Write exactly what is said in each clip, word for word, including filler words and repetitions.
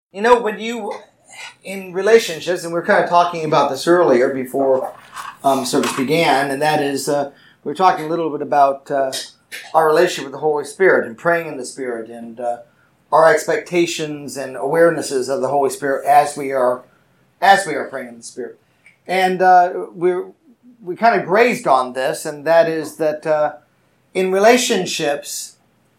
You know, when you, in relationships, and we were kind of talking about this earlier before um, service began, and that is, uh, we were talking a little bit about uh, our relationship with the Holy Spirit and praying in the Spirit and uh, our expectations and awarenesses of the Holy Spirit as we are as we are praying in the Spirit. And uh, we we kind of grazed on this, and that is that uh, in relationships,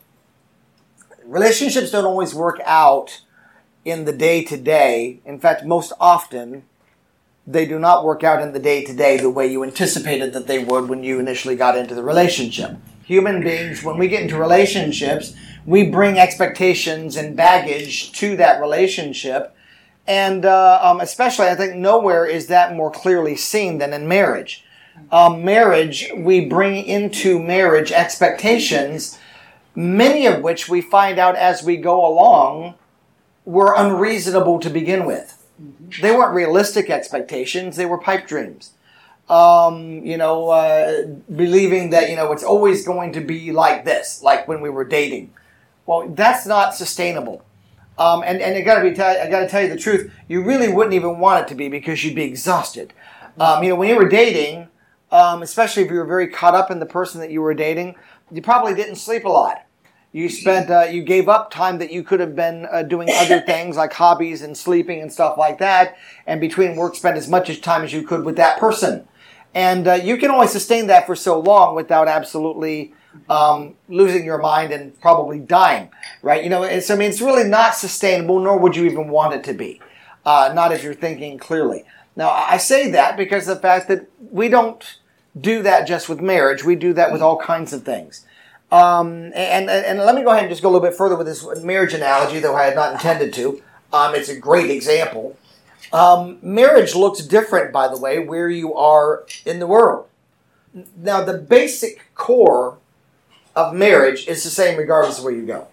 relationships don't always work out in the day-to-day. In fact, most often, they do not work out in the day-to-day the way you anticipated that they would when you initially got into the relationship. Human beings, when we get into relationships, we bring expectations and baggage to that relationship. And uh, um, especially, I think nowhere is that more clearly seen than in marriage. Um, marriage, we bring into marriage expectations, many of which we find out as we go along were unreasonable to begin with. Mm-hmm. They weren't realistic expectations. They were pipe dreams. Um, you know, uh, believing that, you know, it's always going to be like this, like when we were dating. Well, that's not sustainable. Um, and, and I gotta be, t- I gotta tell you the truth, you really wouldn't even want it to be because you'd be exhausted. Um, you know, when you were dating, um, especially if you were very caught up in the person that you were dating, you probably didn't sleep a lot. You spent, uh, you gave up time that you could have been uh, doing other things like hobbies and sleeping and stuff like that. And between work, spent as much time as you could with that person. And uh, you can only sustain that for so long without absolutely um, losing your mind and probably dying, right? You know, it's, I mean, it's really not sustainable, nor would you even want it to be. Uh, not if you're thinking clearly. Now, I say that because of the fact that we don't do that just with marriage. We do that with all kinds of things. Um, and, and, and let me go ahead and just go a little bit further with this marriage analogy, though I had not intended to. Um, it's a great example. Um, marriage looks different, by the way, where you are in the world. Now, the basic core of marriage is the same regardless of where you go.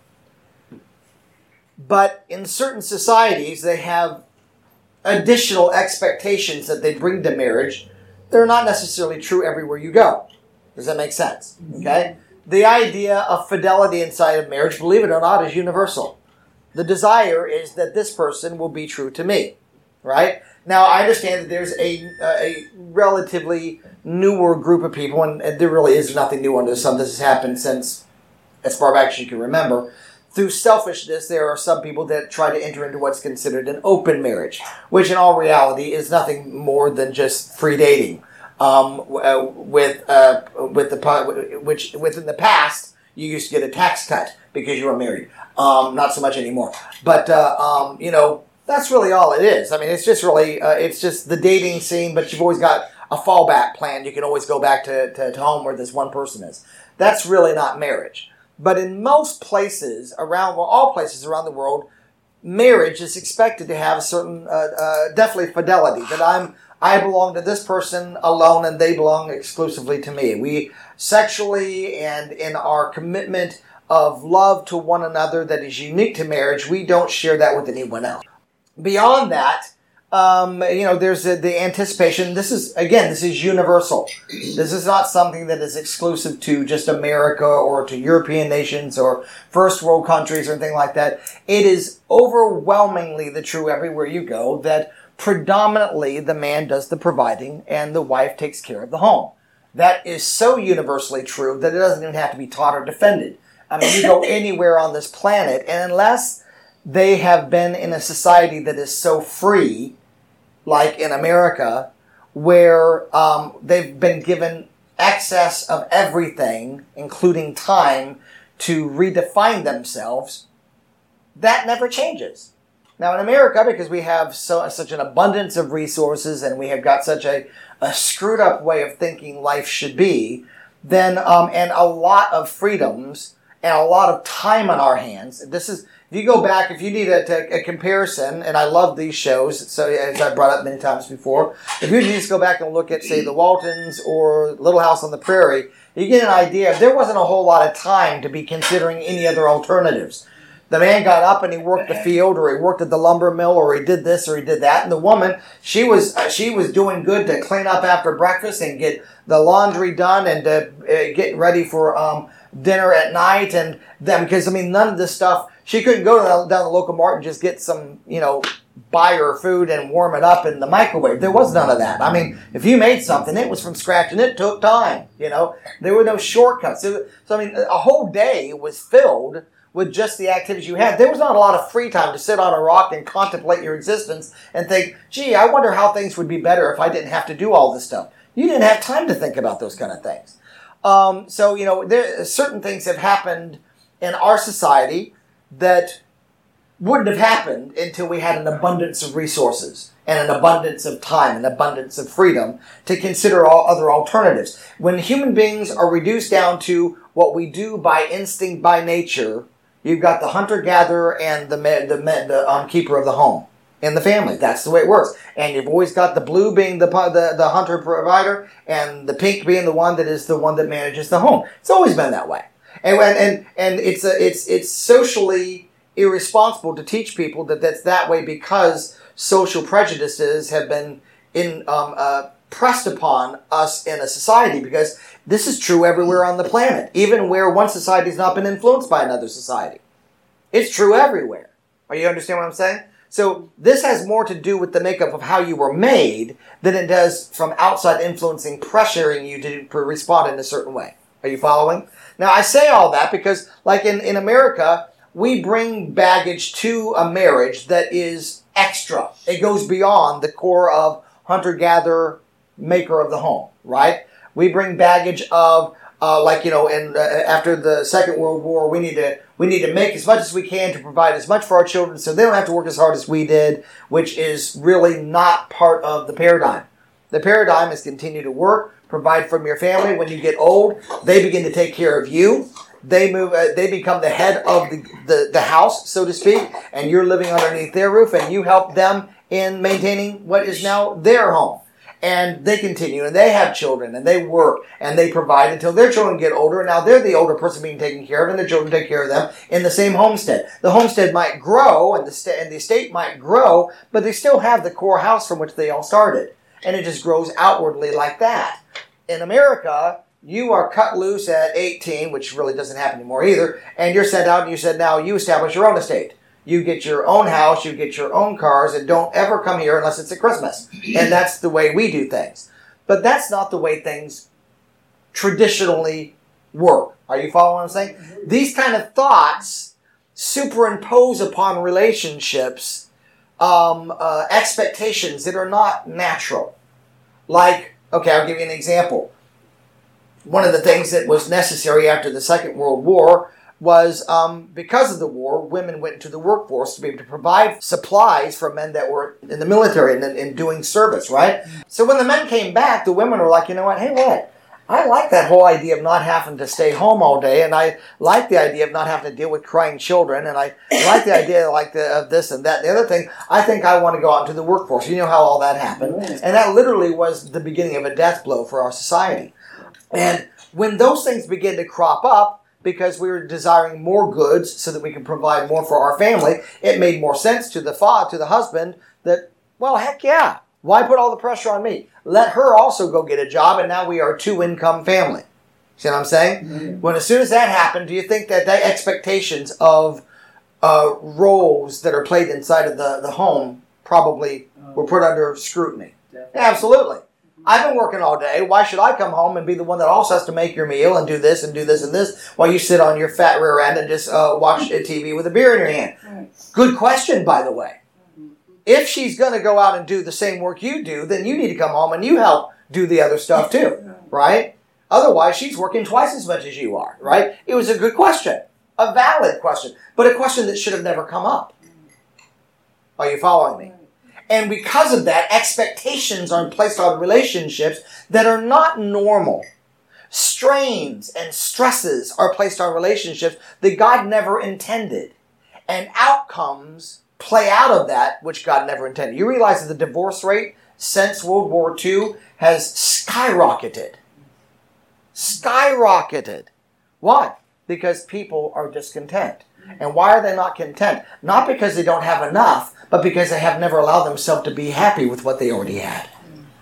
But in certain societies, they have additional expectations that they bring to marriage. They're not necessarily true everywhere you go. Does that make sense? Okay? The idea of fidelity inside of marriage, believe it or not, is universal. The desire is that this person will be true to me, right? Now, I understand that there's a, a relatively newer group of people, and, and there really is nothing new under the sun. This has happened since as far back as you can remember. Through selfishness, there are some people that try to enter into what's considered an open marriage, which in all reality is nothing more than just free dating. Um, uh, with uh, with the which within the past you used to get a tax cut because you were married. Um, not so much anymore. But uh, um, you know, that's really all it is. I mean, it's just really uh, it's just the dating scene. But you've always got a fallback plan. You can always go back to, to, to home where this one person is. That's really not marriage. But in most places around, well, all places around the world, marriage is expected to have a certain, uh, uh, definitely fidelity. That I'm. I belong to this person alone and they belong exclusively to me. We sexually and in our commitment of love to one another that is unique to marriage, we don't share that with anyone else. Beyond that, um, you know, there's a, the anticipation. This is, again, this is universal. This is not something that is exclusive to just America or to European nations or first world countries or anything like that. It is overwhelmingly the true everywhere you go that predominantly the man does the providing and the wife takes care of the home. That is so universally true that it doesn't even have to be taught or defended. I mean, you go anywhere on this planet, and unless they have been in a society that is so free, like in America, where um, they've been given access of everything, including time, to redefine themselves, that never changes. Now in America, because we have so such an abundance of resources and we have got such a, a screwed up way of thinking life should be, then um, and a lot of freedoms and a lot of time on our hands. This is, if you go back, if you need a, a comparison, and I love these shows, so as I brought up many times before, if you just go back and look at, say, The Waltons or Little House on the Prairie, you get an idea. There wasn't a whole lot of time to be considering any other alternatives. The man got up and he worked the field, or he worked at the lumber mill, or he did this, or he did that. And the woman, she was uh, she was doing good to clean up after breakfast and get the laundry done and to uh, get ready for um, dinner at night. And then, because I mean, none of this stuff She couldn't go down, down the local mart and just get some, you know, buy her food and warm it up in the microwave. There was none of that. I mean, if you made something, it was from scratch and it took time, you know. There were no shortcuts. So, I mean, a whole day was filled with just the activities you had. There was not a lot of free time to sit on a rock and contemplate your existence and think, gee, I wonder how things would be better if I didn't have to do all this stuff. You didn't have time to think about those kind of things. Um, so, you know, there certain things have happened in our society that wouldn't have happened until we had an abundance of resources and an abundance of time, an abundance of freedom to consider all other alternatives. When human beings are reduced down to what we do by instinct, by nature, you've got the hunter-gatherer and the, the, the um, keeper of the home in the family. That's the way it works. And you've always got the blue being the, the, the hunter provider and the pink being the one that is the one that manages the home. It's always been that way. And and and it's a, it's it's socially irresponsible to teach people that that's that way because social prejudices have been in um, uh, pressed upon us in a society, because this is true everywhere on the planet, even where one society has not been influenced by another society. It's true everywhere. Are you understand what I'm saying? So this has more to do with the makeup of how you were made than it does from outside influencing, pressuring you to, to respond in a certain way. Are you following? Now, I say all that because, like in, in America, we bring baggage to a marriage that is extra. It goes beyond the core of hunter-gatherer, maker of the home, right? We bring baggage of, uh, like, you know, in, uh, after the Second World War, we need to we need to make as much as we can to provide as much for our children so they don't have to work as hard as we did, which is really not part of the paradigm. The paradigm is continue to work, provide from your family. When you get old, they begin to take care of you. They move. Uh, they become the head of the, the, the house, so to speak, and you're living underneath their roof, and you help them in maintaining what is now their home. And they continue, and they have children, and they work, and they provide until their children get older, and now they're the older person being taken care of, and their children take care of them in the same homestead. The homestead might grow, and the, st- and the estate might grow, but they still have the core house from which they all started. And it just grows outwardly like that. In America, you are cut loose at eighteen, which really doesn't happen anymore either, and you're sent out and you said, now you establish your own estate. You get your own house, you get your own cars, and don't ever come here unless it's at Christmas. And that's the way we do things. But that's not the way things traditionally work. Are you following what I'm saying? These kind of thoughts superimpose upon relationships um, uh, expectations that are not natural. Like, okay, I'll give you an example. One of the things that was necessary after the Second World War was um, because of the war, women went into the workforce to be able to provide supplies for men that were in the military and in doing service, right? So when the men came back, the women were like, you know what, hey, what? I like that whole idea of not having to stay home all day, and I like the idea of not having to deal with crying children, and I like the idea like the, of this and that. The other thing, I think I want to go out into the workforce. You know how all that happened. And that literally was the beginning of a death blow for our society. And when those things begin to crop up, because we were desiring more goods so that we could provide more for our family, it made more sense to the father, to the husband, that, well, heck yeah. Why put all the pressure on me? Let her also go get a job, and now we are a two-income family. See what I'm saying? Mm-hmm. When as soon as that happened, do you think that the expectations of uh, roles that are played inside of the, the home probably were put under scrutiny? Definitely. Absolutely. I've been working all day. Why should I come home and be the one that also has to make your meal and do this and do this and this while you sit on your fat rear end and just uh, watch a T V with a beer in your hand? Good question, by the way. If she's going to go out and do the same work you do, then you need to come home and you help do the other stuff too, right? Otherwise, she's working twice as much as you are, right? It was a good question, a valid question, but a question that should have never come up. Are you following me? And because of that, expectations are placed on relationships that are not normal. Strains and stresses are placed on relationships that God never intended. And outcomes play out of that which God never intended. You realize that the divorce rate since World War Two has skyrocketed. Skyrocketed. Why? Because people are discontent. And why are they not content? Not because they don't have enough, but because they have never allowed themselves to be happy with what they already had.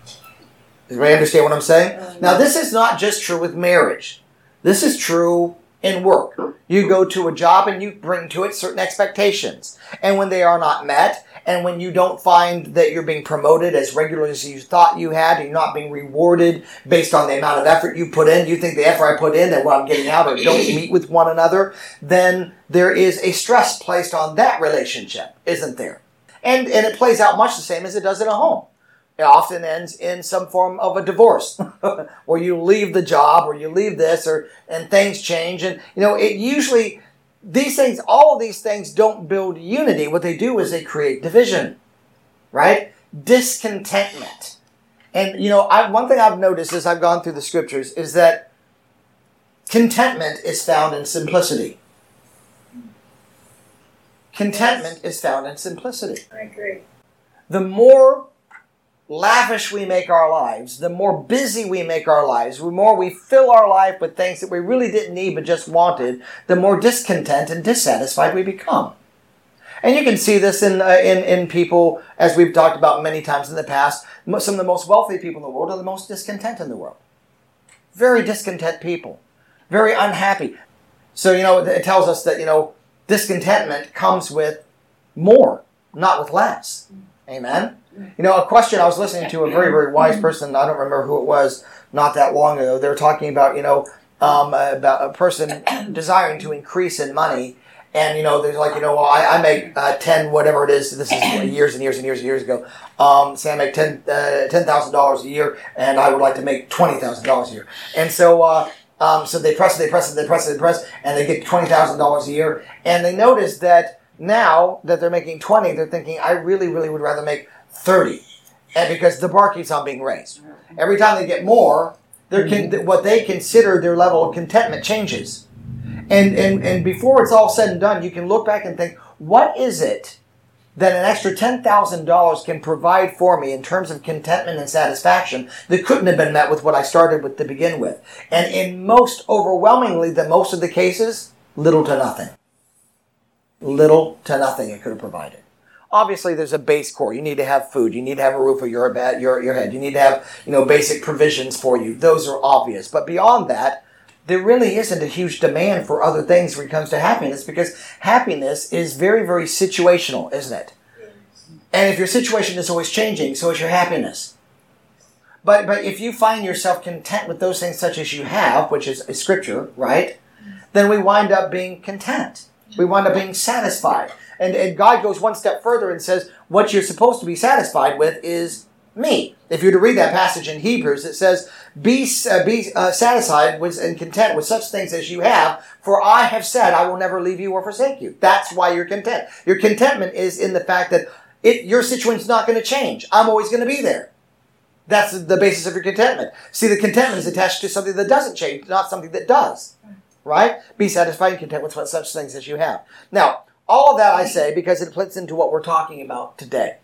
Does everybody understand what I'm saying? Now, this is not just true with marriage. This is true in work. You go to a job and you bring to it certain expectations. And when they are not met, and when you don't find that you're being promoted as regularly as you thought you had, and you're not being rewarded based on the amount of effort you put in, you think the effort I put in and what I'm getting out or don't meet with one another, then there is a stress placed on that relationship, isn't there? And, and it plays out much the same as it does in a home. It often ends in some form of a divorce, or you leave the job, or you leave this, or and things change. And, you know, it usually, these things, all of these things don't build unity. What they do is they create division, right? Discontentment. And, you know, I, one thing I've noticed as I've gone through the scriptures is that contentment is found in simplicity. Contentment is found in simplicity. I agree. The more lavish we make our lives, the more busy we make our lives, the more we fill our life with things that we really didn't need but just wanted, the more discontent and dissatisfied we become. And you can see this in, uh, in, in people, as we've talked about many times in the past. Some of the most wealthy people in the world are the most discontent in the world. Very discontent people. Very unhappy. So, you know, it tells us that, you know, discontentment comes with more, not with less. Amen? You know, a question, I was listening to a very, very wise person, I don't remember who it was, not that long ago. They were talking about, you know, um, about a person desiring to increase in money. And, you know, there's like, you know, well, I, I make uh, ten, whatever it is, this is years and years and years and years ago. Um, say I make ten thousand dollars a year, and I would like to make twenty thousand dollars a year. And so, uh, um, so they press it, they press it, they press it, they press, and they get twenty thousand dollars a year. And they notice that now that they're making twenty, they're thinking, I really, really would rather make thirty, and because the bar keeps on being raised. Every time they get more, their con- what they consider their level of contentment changes. And, and and before it's all said and done, you can look back and think, what is it that an extra ten thousand dollars can provide for me in terms of contentment and satisfaction that couldn't have been met with what I started with to begin with? And in most, overwhelmingly, the most of the cases, little to nothing. Little to nothing it could have provided. Obviously, there's a base core. You need to have food. You need to have a roof over your, your, your head. You need to have, you know, basic provisions for you. Those are obvious. But beyond that, there really isn't a huge demand for other things when it comes to happiness, because happiness is very, very situational, isn't it? And if your situation is always changing, so is your happiness. But but if you find yourself content with those things such as you have, which is, is Scripture, right? Then we wind up being content. We wind up being satisfied. And, and God goes one step further and says, what you're supposed to be satisfied with is me. If you were to read that passage in Hebrews, it says, be, uh, be uh, satisfied with, and content with such things as you have, for I have said I will never leave you or forsake you. That's why you're content. Your contentment is in the fact that it, your situation's not going to change. I'm always going to be there. That's the basis of your contentment. See, the contentment is attached to something that doesn't change, not something that does. Right? Be satisfied and content with such things as you have. Now, all of that I say because it fits into what we're talking about today.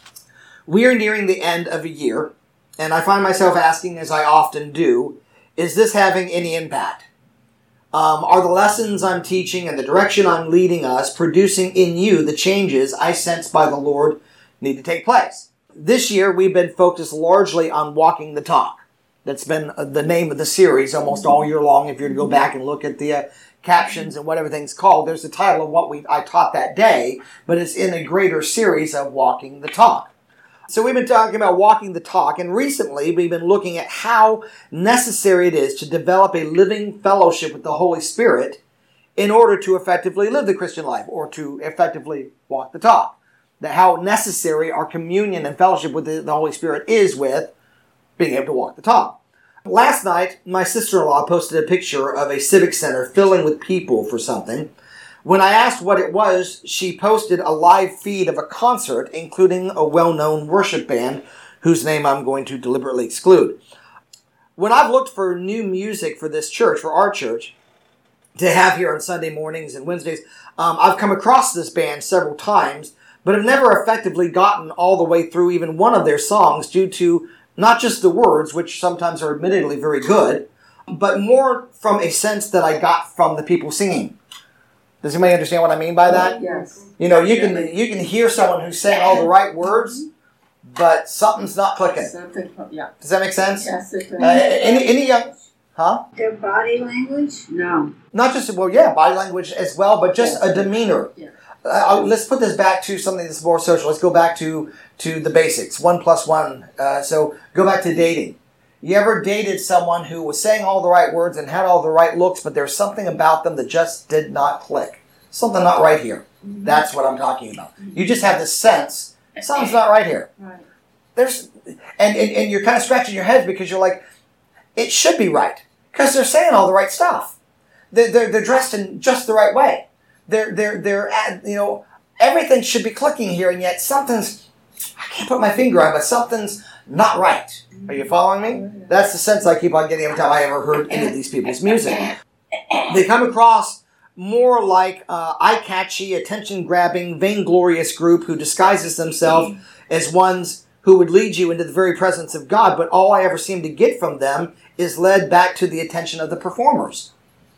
We are nearing the end of a year, and I find myself asking, as I often do, is this having any impact? Um, are the lessons I'm teaching and the direction I'm leading us producing in you the changes I sense by the Lord need to take place? This year, we've been focused largely on walking the talk. That's been the name of the series almost all year long. If you're to go back and look at the uh, captions and what everything's called, there's the title of what we I taught that day, but it's in a greater series of walking the talk. So we've been talking about walking the talk, and recently we've been looking at how necessary it is to develop a living fellowship with the Holy Spirit in order to effectively live the Christian life, or to effectively walk the talk. That how necessary our communion and fellowship with the, the Holy Spirit is with being able to walk the talk. Last night, my sister-in-law posted a picture of a civic center filling with people for something. When I asked what it was, she posted a live feed of a concert, including a well-known worship band, whose name I'm going to deliberately exclude. When I've looked for new music for this church, for our church, to have here on Sunday mornings and Wednesdays, um, I've come across this band several times, but have never effectively gotten all the way through even one of their songs due to not just the words, which sometimes are admittedly very good, but more from a sense that I got from the people singing. Does anybody understand what I mean by that? Yes. You know, you can you can hear someone who's saying all the right words, but something's not clicking. Something, yeah. Does that make sense? Yes, it does. Uh, any any young Huh? Their body language? No. Not just, well, yeah, body language as well, but just Yes. a demeanor. Yeah. Uh, let's put this back to something that's more social. Let's go back to, to the basics. One plus one. Uh, so go back to dating. You ever dated someone who was saying all the right words and had all the right looks, but there's something about them that just did not click? Something not right here. Mm-hmm. That's what I'm talking about. You just have this sense, something's not right here. Right. There's, and, and, and you're kind of scratching your head because you're like, it should be right. Because they're saying all the right stuff. They're, they're, they're dressed in just the right way. They're, they're, they're at, you know, everything should be clicking here, and yet something's, I can't put my finger on it, but something's not right. Are you following me? That's the sense I keep on getting every time I ever heard any of these people's music. They come across more like uh, eye-catchy, attention-grabbing, vainglorious group who disguises themselves as ones who would lead you into the very presence of God, but all I ever seem to get from them is led back to the attention of the performers.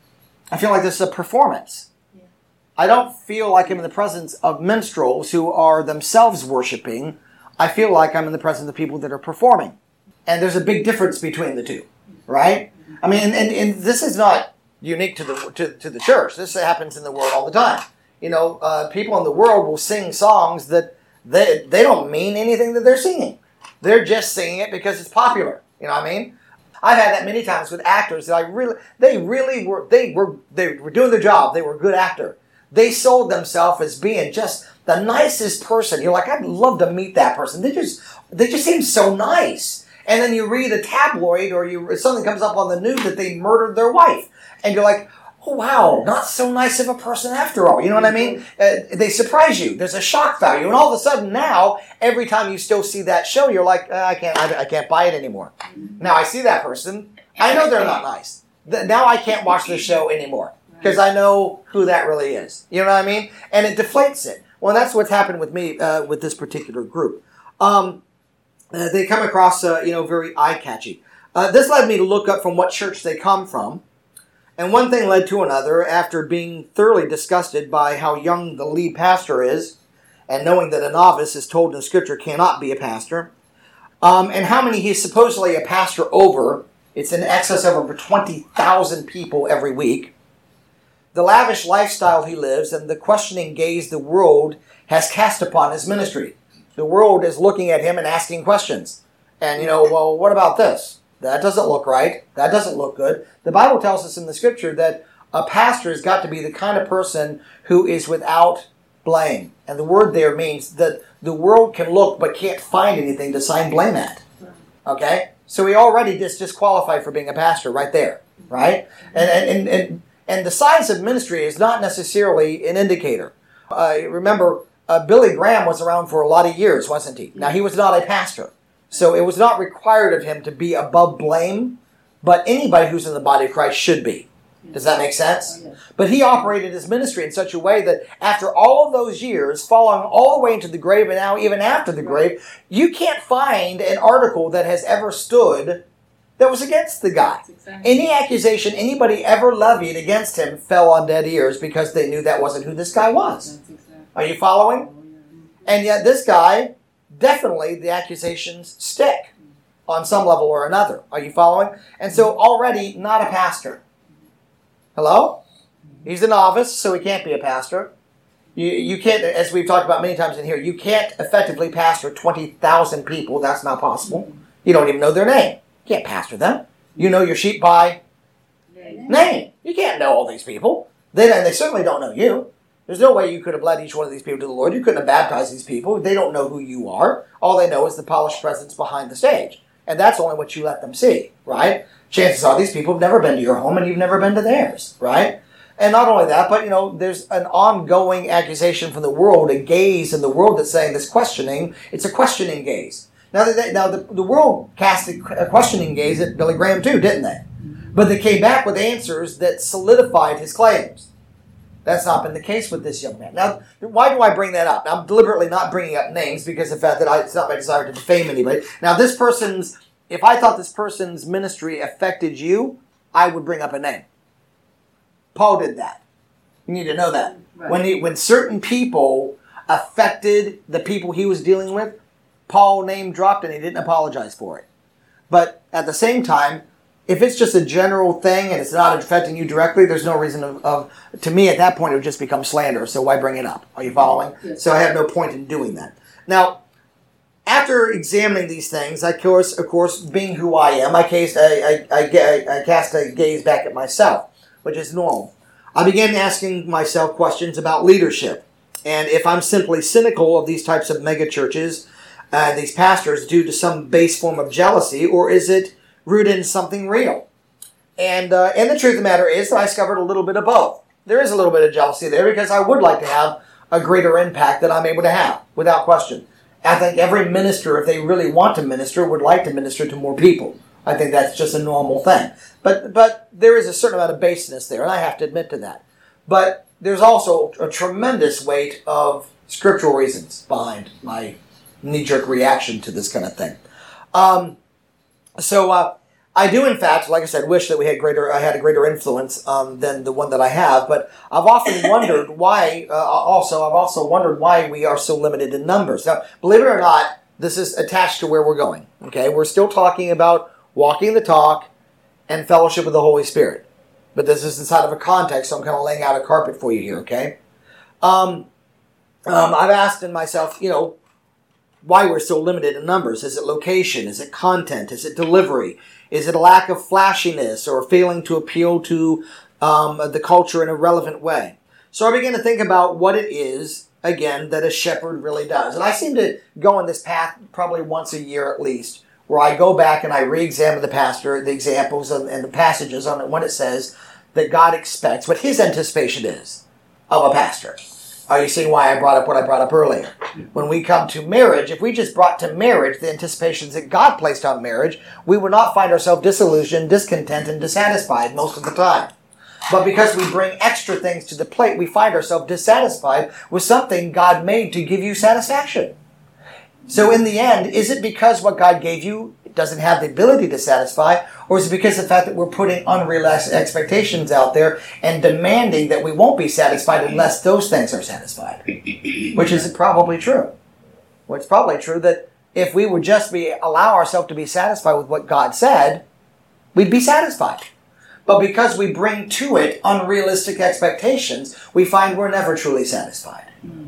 I feel like this is a performance. Yeah. I don't feel like I'm in the presence of minstrels who are themselves worshiping. I feel like I'm in the presence of people that are performing. And there's a big difference between the two, right? I mean, and, and, and this is not unique to the to, to the church. This happens in the world all the time. You know, uh, people in the world will sing songs that they, they don't mean anything that they're singing. They're just singing it because it's popular. You know what I mean? I've had that many times with actors that I really, they really were, they were, they were doing their job. They were a good actor. They sold themselves as being just the nicest person. You're like, I'd love to meet that person. They just, they just seem so nice. And then you read a tabloid or you something comes up on the news that they murdered their wife. And you're like, oh, wow, not so nice of a person after all. You know what I mean? Uh, they surprise you. There's a shock value. And all of a sudden now, every time you still see that show, you're like, uh, I can't I, I can't buy it anymore. Now I see that person. I know they're not nice. The, now I can't watch the show anymore because I know who that really is. You know what I mean? And it deflates it. Well, that's what's happened with me uh, with this particular group. Um, uh, they come across, uh, you know, very eye-catchy. Uh, this led me to look up from what church they come from. And one thing led to another after being thoroughly disgusted by how young the lead pastor is and knowing that a novice is told in Scripture cannot be a pastor, um, and how many he's supposedly a pastor over. It's in excess of over twenty thousand people every week. The lavish lifestyle he lives and the questioning gaze the world has cast upon his ministry. The world is looking at him and asking questions. And, you know, well, what about this? That doesn't look right. That doesn't look good. The Bible tells us in the Scripture that a pastor has got to be the kind of person who is without blame. And the word there means that the world can look but can't find anything to sign blame at. Okay? So he already is disqualified for being a pastor right there. Right? And and, and, and, and the size of ministry is not necessarily an indicator. Uh, remember, uh, Billy Graham was around for a lot of years, wasn't he? Now, he was not a pastor. So it was not required of him to be above blame, but anybody who's in the body of Christ should be. Does that make sense? But he operated his ministry in such a way that after all of those years, following all the way into the grave and now even after the grave, you can't find an article that has ever stood that was against the guy. Exactly. Any accusation anybody ever levied against him fell on dead ears because they knew that wasn't who this guy was. Exactly. Are you following? And yet this guy, definitely the accusations stick on some level or another. Are you following? And so already not a pastor. Hello? He's a novice, so he can't be a pastor. You, you can't, as we've talked about many times in here, you can't effectively pastor twenty thousand people. That's not possible. You don't even know their name. You can't pastor them. You know your sheep by name. You can't know all these people. They, they certainly don't know you. There's no way you could have led each one of these people to the Lord. You couldn't have baptized these people. They don't know who you are. All they know is the polished presence behind the stage. And that's only what you let them see, right? Chances are these people have never been to your home and you've never been to theirs, right? And not only that, but, you know, there's an ongoing accusation from the world, a gaze in the world that's saying this questioning. It's a questioning gaze. Now, they, now the, the world cast a questioning gaze at Billy Graham too, didn't they? But they came back with answers that solidified his claims. That's not been the case with this young man. Now, why do I bring that up? I'm deliberately not bringing up names because of the fact that I, it's not my desire to defame anybody. Now, this person's, if I thought this person's ministry affected you, I would bring up a name. Paul did that. You need to know that. Right. When he, when certain people affected the people he was dealing with, Paul name dropped and he didn't apologize for it. But at the same time, If it's just a general thing and it's not affecting you directly, there's no reason of, of to me at that point it would just become slander. So why bring it up? Are you following? Yes. So I have no point in doing that. Now, after examining these things, I, of course, of course, being who I am, I, cast, I, I, I, I cast a gaze back at myself, which is normal. I began asking myself questions about leadership. And if I'm simply cynical of these types of megachurches, uh, these pastors, due to some base form of jealousy, or is it rooted in something real? And, uh, and the truth of the matter is that I discovered a little bit of both. There is a little bit of jealousy there because I would like to have a greater impact than I'm able to have, without question. I think every minister, if they really want to minister, would like to minister to more people. I think that's just a normal thing. But but there is a certain amount of baseness there, and I have to admit to that. But there's also a tremendous weight of scriptural reasons behind my knee-jerk reaction to this kind of thing. Um, so uh, I do, in fact, like I said, wish that we had greater. I had a greater influence um, than the one that I have. But I've often wondered why. Uh, also, I've also wondered why we are so limited in numbers. Now, believe it or not, this is attached to where we're going. Okay, we're still talking about walking the talk and fellowship with the Holy Spirit. But this is inside of a context, so I'm kind of laying out a carpet for you here. Okay. Um, um, I've asked in myself, you know, why we're so limited in numbers. Is it location? Is it content? Is it delivery? Is it a lack of flashiness or failing to appeal to um, the culture in a relevant way? So I began to think about what it is, again, that a shepherd really does. And I seem to go on this path probably once a year at least, where I go back and I re-examine the pastor, the examples and, and the passages on it when it says that God expects, what his anticipation is of a pastor. Are you seeing why I brought up what I brought up earlier? When we come to marriage, if we just brought to marriage the anticipations that God placed on marriage, we would not find ourselves disillusioned, discontent, and dissatisfied most of the time. But because we bring extra things to the plate, we find ourselves dissatisfied with something God made to give you satisfaction. So in the end, is it because what God gave you doesn't have the ability to satisfy, or is it because of the fact that we're putting unrealistic expectations out there and demanding that we won't be satisfied unless those things are satisfied? Which is probably true. Well, it's probably true that if we would just be allow ourselves to be satisfied with what God said, we'd be satisfied. But because we bring to it unrealistic expectations, we find we're never truly satisfied.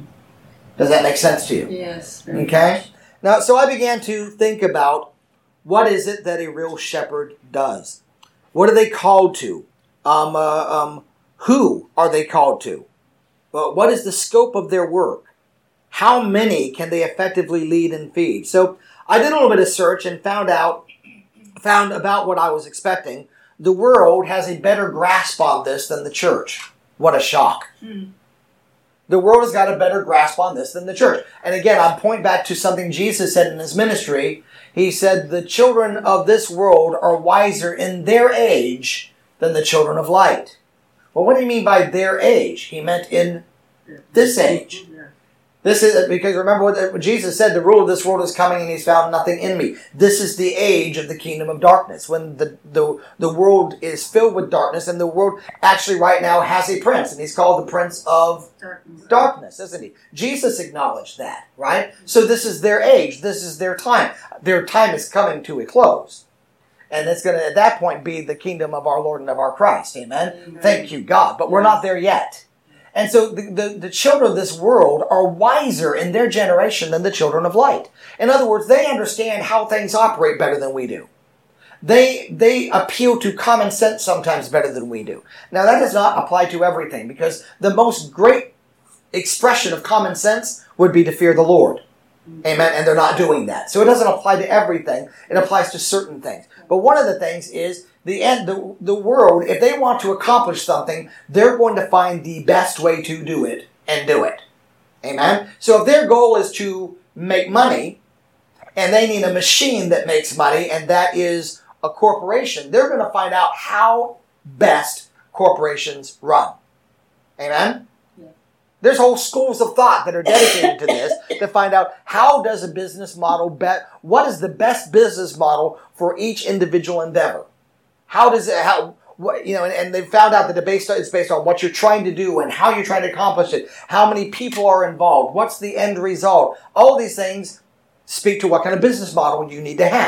Does that make sense to you? Yes. Okay? Now, so I began to think about what is it that a real shepherd does? What are they called to? Um, uh, um, who are they called to? Well, what is the scope of their work? How many can they effectively lead and feed? So I did a little bit of search and found out, found about what I was expecting. The world has a better grasp on this than the church. What a shock. Mm. The world has got a better grasp on this than the church. And again, I point back to something Jesus said in his ministry. He said, the children of this world are wiser in their age than the children of light. Well, what do you mean by their age? He meant in this age. This is because remember what Jesus said, the rule of this world is coming and he's found nothing in me. This is the age of the kingdom of darkness, when the, the, the world is filled with darkness, and the world actually right now has a prince, and he's called the Prince of Darkness, darkness isn't he? Jesus acknowledged that, right? So this is their age. This is their time. Their time is coming to a close. And it's going to, at that point, be the kingdom of our Lord and of our Christ. Amen? Amen. Thank you, God. But we're not there yet. And so the, the, the children of this world are wiser in their generation than the children of light. In other words, they understand how things operate better than we do. They, they appeal to common sense sometimes better than we do. Now, that does not apply to everything, because the most great expression of common sense would be to fear the Lord. Amen. And they're not doing that. So it doesn't apply to everything. It applies to certain things. But one of the things is the end, the, the world, if they want to accomplish something, they're going to find the best way to do it and do it. Amen. So if their goal is to make money and they need a machine that makes money, and that is a corporation, they're going to find out how best corporations run. Amen. There's whole schools of thought that are dedicated to this to find out how does a business model bet, what is the best business model for each individual endeavor? How does it, how, what, you know, and, and they've found out that the base, it's based on what you're trying to do and how you're trying to accomplish it, how many people are involved, what's the end result. All these things speak to what kind of business model you need to have.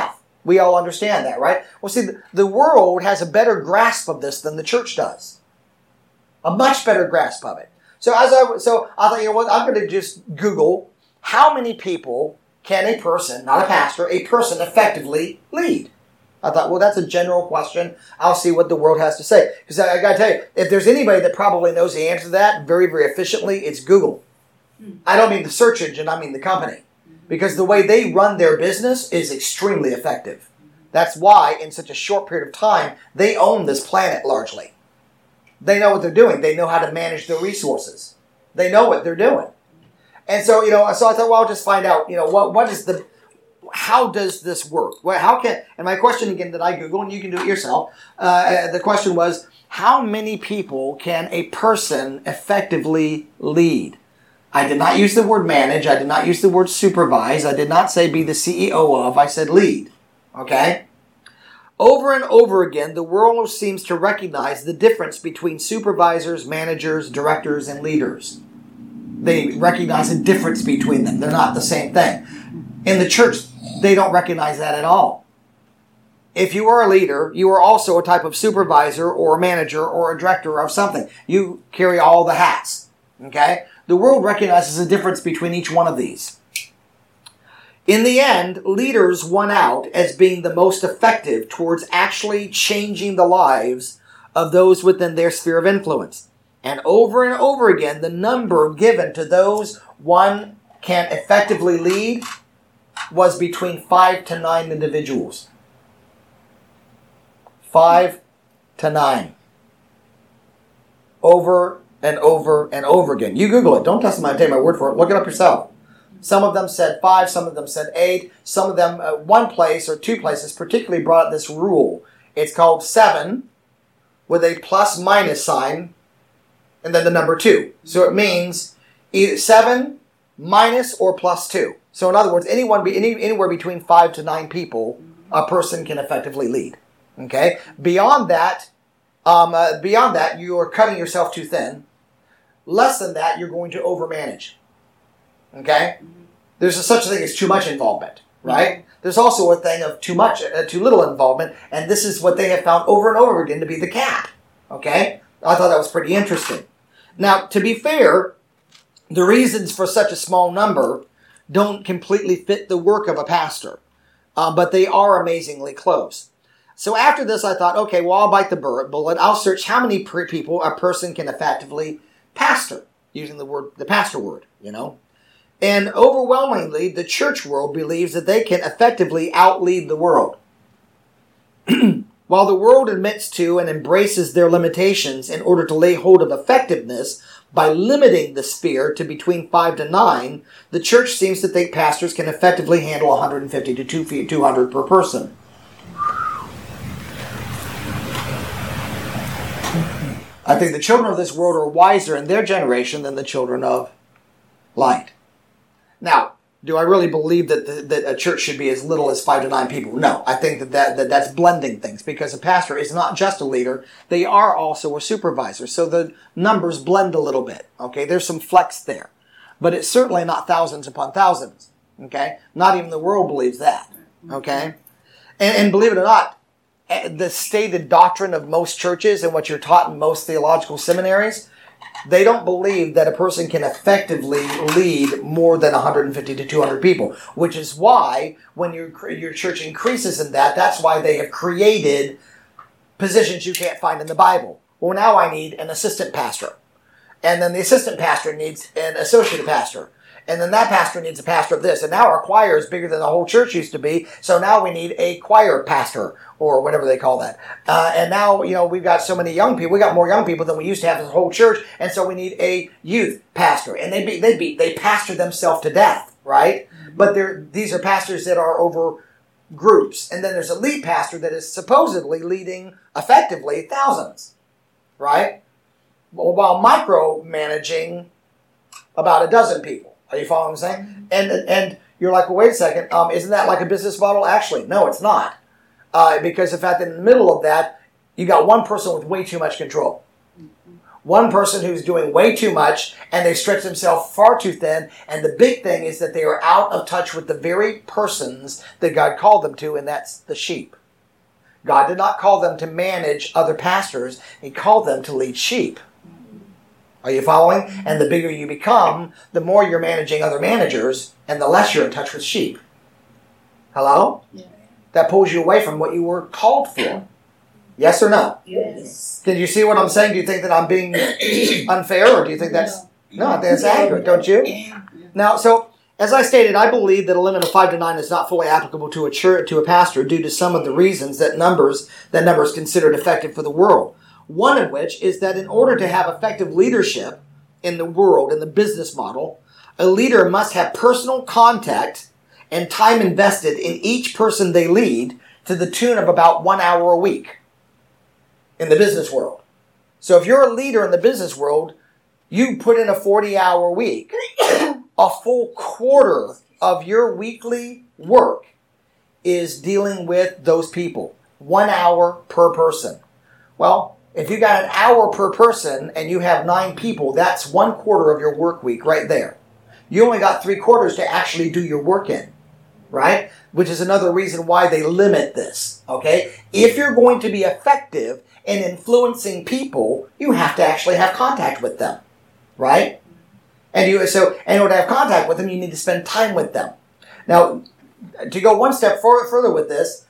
We all understand that, right? Well, see, the, the world has a better grasp of this than the church does. A much better grasp of it. So as I so I thought, you know what, I'm going to just Google how many people can a person, not a pastor, a person effectively lead. I thought, well, that's a general question. I'll see what the world has to say. Because I, I got to tell you, if there's anybody that probably knows the answer to that very, very efficiently, it's Google. I don't mean the search engine, I mean the company. Because the way they run their business is extremely effective. That's why, in such a short period of time, they own this planet largely. They know what they're doing. They know how to manage their resources. They know what they're doing. And so, you know, so I thought, well, I'll just find out, you know, what what is the, how does this work? Well, how can, and my question again that I Google, and you can do it yourself, uh, the question was, how many people can a person effectively lead? I did not use the word manage. I did not use the word supervise. I did not say be the C E O of. I said lead. Okay? Over and over again, the world seems to recognize the difference between supervisors, managers, directors, and leaders. They recognize a difference between them. They're not the same thing. In the church, they don't recognize that at all. If you are a leader, you are also a type of supervisor or a manager or a director of something. You carry all the hats. Okay? The world recognizes a difference between each one of these. In the end, leaders won out as being the most effective towards actually changing the lives of those within their sphere of influence. And over and over again, the number given to those one can effectively lead was between five to nine individuals. Five to nine. Over and over and over again. You Google it. Don't test my take my word for it. Look it up yourself. Some of them said five. Some of them said eight. Some of them, uh, one place or two places particularly brought up this rule. It's called seven with a plus minus sign and then the number two. So it means either seven minus or plus two. So in other words, anyone be any, anywhere between five to nine people, a person can effectively lead. Okay. Beyond that, um, uh, beyond that, you are cutting yourself too thin. Less than that, you're going to overmanage. Okay? There's a such a thing as too much involvement, right? There's also a thing of too much, uh, too little involvement, and this is what they have found over and over again to be the cap. Okay? I thought that was pretty interesting. Now, to be fair, the reasons for such a small number don't completely fit the work of a pastor, uh, but they are amazingly close. So after this, I thought, okay, well, I'll bite the bullet. I'll search how many people a person can effectively pastor, using the word, the pastor word, you know. And overwhelmingly, the church world believes that they can effectively outlead the world. While the world admits to and embraces their limitations in order to lay hold of effectiveness by limiting the sphere to between five to nine, the church seems to think pastors can effectively handle one hundred fifty to two hundred per person. I think the children of this world are wiser in their generation than the children of light. Now, do I really believe that the, that a church should be as little as five to nine people? No, I think that, that, that that's blending things because a pastor is not just a leader. They are also a supervisor. So the numbers blend a little bit. Okay, there's some flex there. But it's certainly not thousands upon thousands. Okay, not even the world believes that. Okay, and, and believe it or not, the stated doctrine of most churches and what you're taught in most theological seminaries, they don't believe that a person can effectively lead more than one hundred fifty to two hundred people, which is why when your your church increases in that, that's why they have created positions you can't find in the Bible. Well, now I need an assistant pastor. And then the assistant pastor needs an associate pastor. And then that pastor needs a pastor of this. And now our choir is bigger than the whole church used to be. So now we need a choir pastor or whatever they call that. Uh, and now, you know, we've got so many young people. We got more young people than we used to have as a whole church. And so we need a youth pastor. And they be, they be, they pastor themselves to death, right? But they're, these are pastors that are over groups. And then there's a lead pastor that is supposedly leading effectively thousands, right? While micromanaging about a dozen people. Are you following what I'm saying? And and you're like, well, wait a second. Um, isn't that like a business model? Actually, no, it's not. Uh, because in fact, in the middle of that, you got one person with way too much control. One person who's doing way too much and they stretch themselves far too thin. And the big thing is that they are out of touch with the very persons that God called them to, and that's the sheep. God did not call them to manage other pastors. He called them to lead sheep. Are you following? And the bigger you become, the more you're managing other managers and the less you're in touch with sheep. Hello? Yeah. That pulls you away from what you were called for. Yes or no? Yes. Did you see what I'm saying? Do you think that I'm being unfair, or do you think that's... No, I think that's accurate, don't you? Now, so, as I stated, I believe that a limit of five to nine is not fully applicable to a church, to a pastor due to some of the reasons that numbers that number is considered effective for the world. One of which is that in order to have effective leadership in the world, in the business model, a leader must have personal contact and time invested in each person they lead to the tune of about one hour a week in the business world. So if you're a leader in the business world, you put in a forty-hour week. A full quarter of your weekly work is dealing with those people. One hour per person. Well, if you got an hour per person and you have nine people, that's one quarter of your work week right there. You only got three quarters to actually do your work in, right? Which is another reason why they limit this, okay? If you're going to be effective in influencing people, you have to actually have contact with them, right? And you so in order to have contact with them, you need to spend time with them. Now, to go one step for, further with this,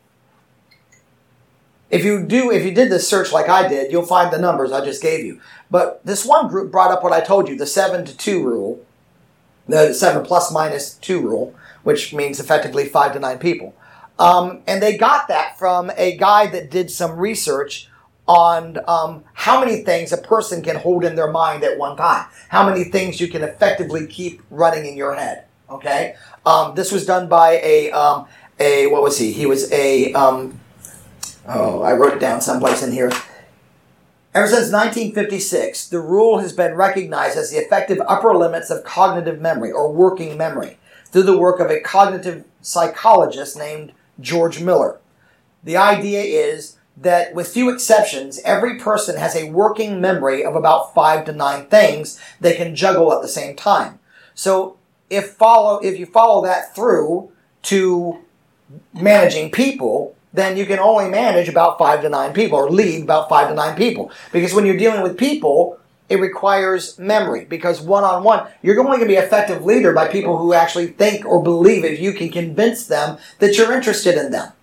If you do, if you did this search like I did, you'll find the numbers I just gave you. But this one group brought up what I told you, the seven to two rule, the seven plus minus two rule, which means effectively five to nine people. Um, and they got that from a guy that did some research on um, how many things a person can hold in their mind at one time. How many things you can effectively keep running in your head. Okay? Um, this was done by a, um, a what was he? He was a... Um, Oh, I wrote it down someplace in here. Ever since nineteen fifty-six, the rule has been recognized as the effective upper limits of cognitive memory, or working memory, through the work of a cognitive psychologist named George Miller. The idea is that, with few exceptions, every person has a working memory of about five to nine things they can juggle at the same time. So, if follow if you follow that through to managing people, then you can only manage about five to nine people, or lead about five to nine people. Because when you're dealing with people, it requires memory. Because one-on-one, you're only going to be an effective leader by people who actually think or believe if you can convince them that you're interested in them.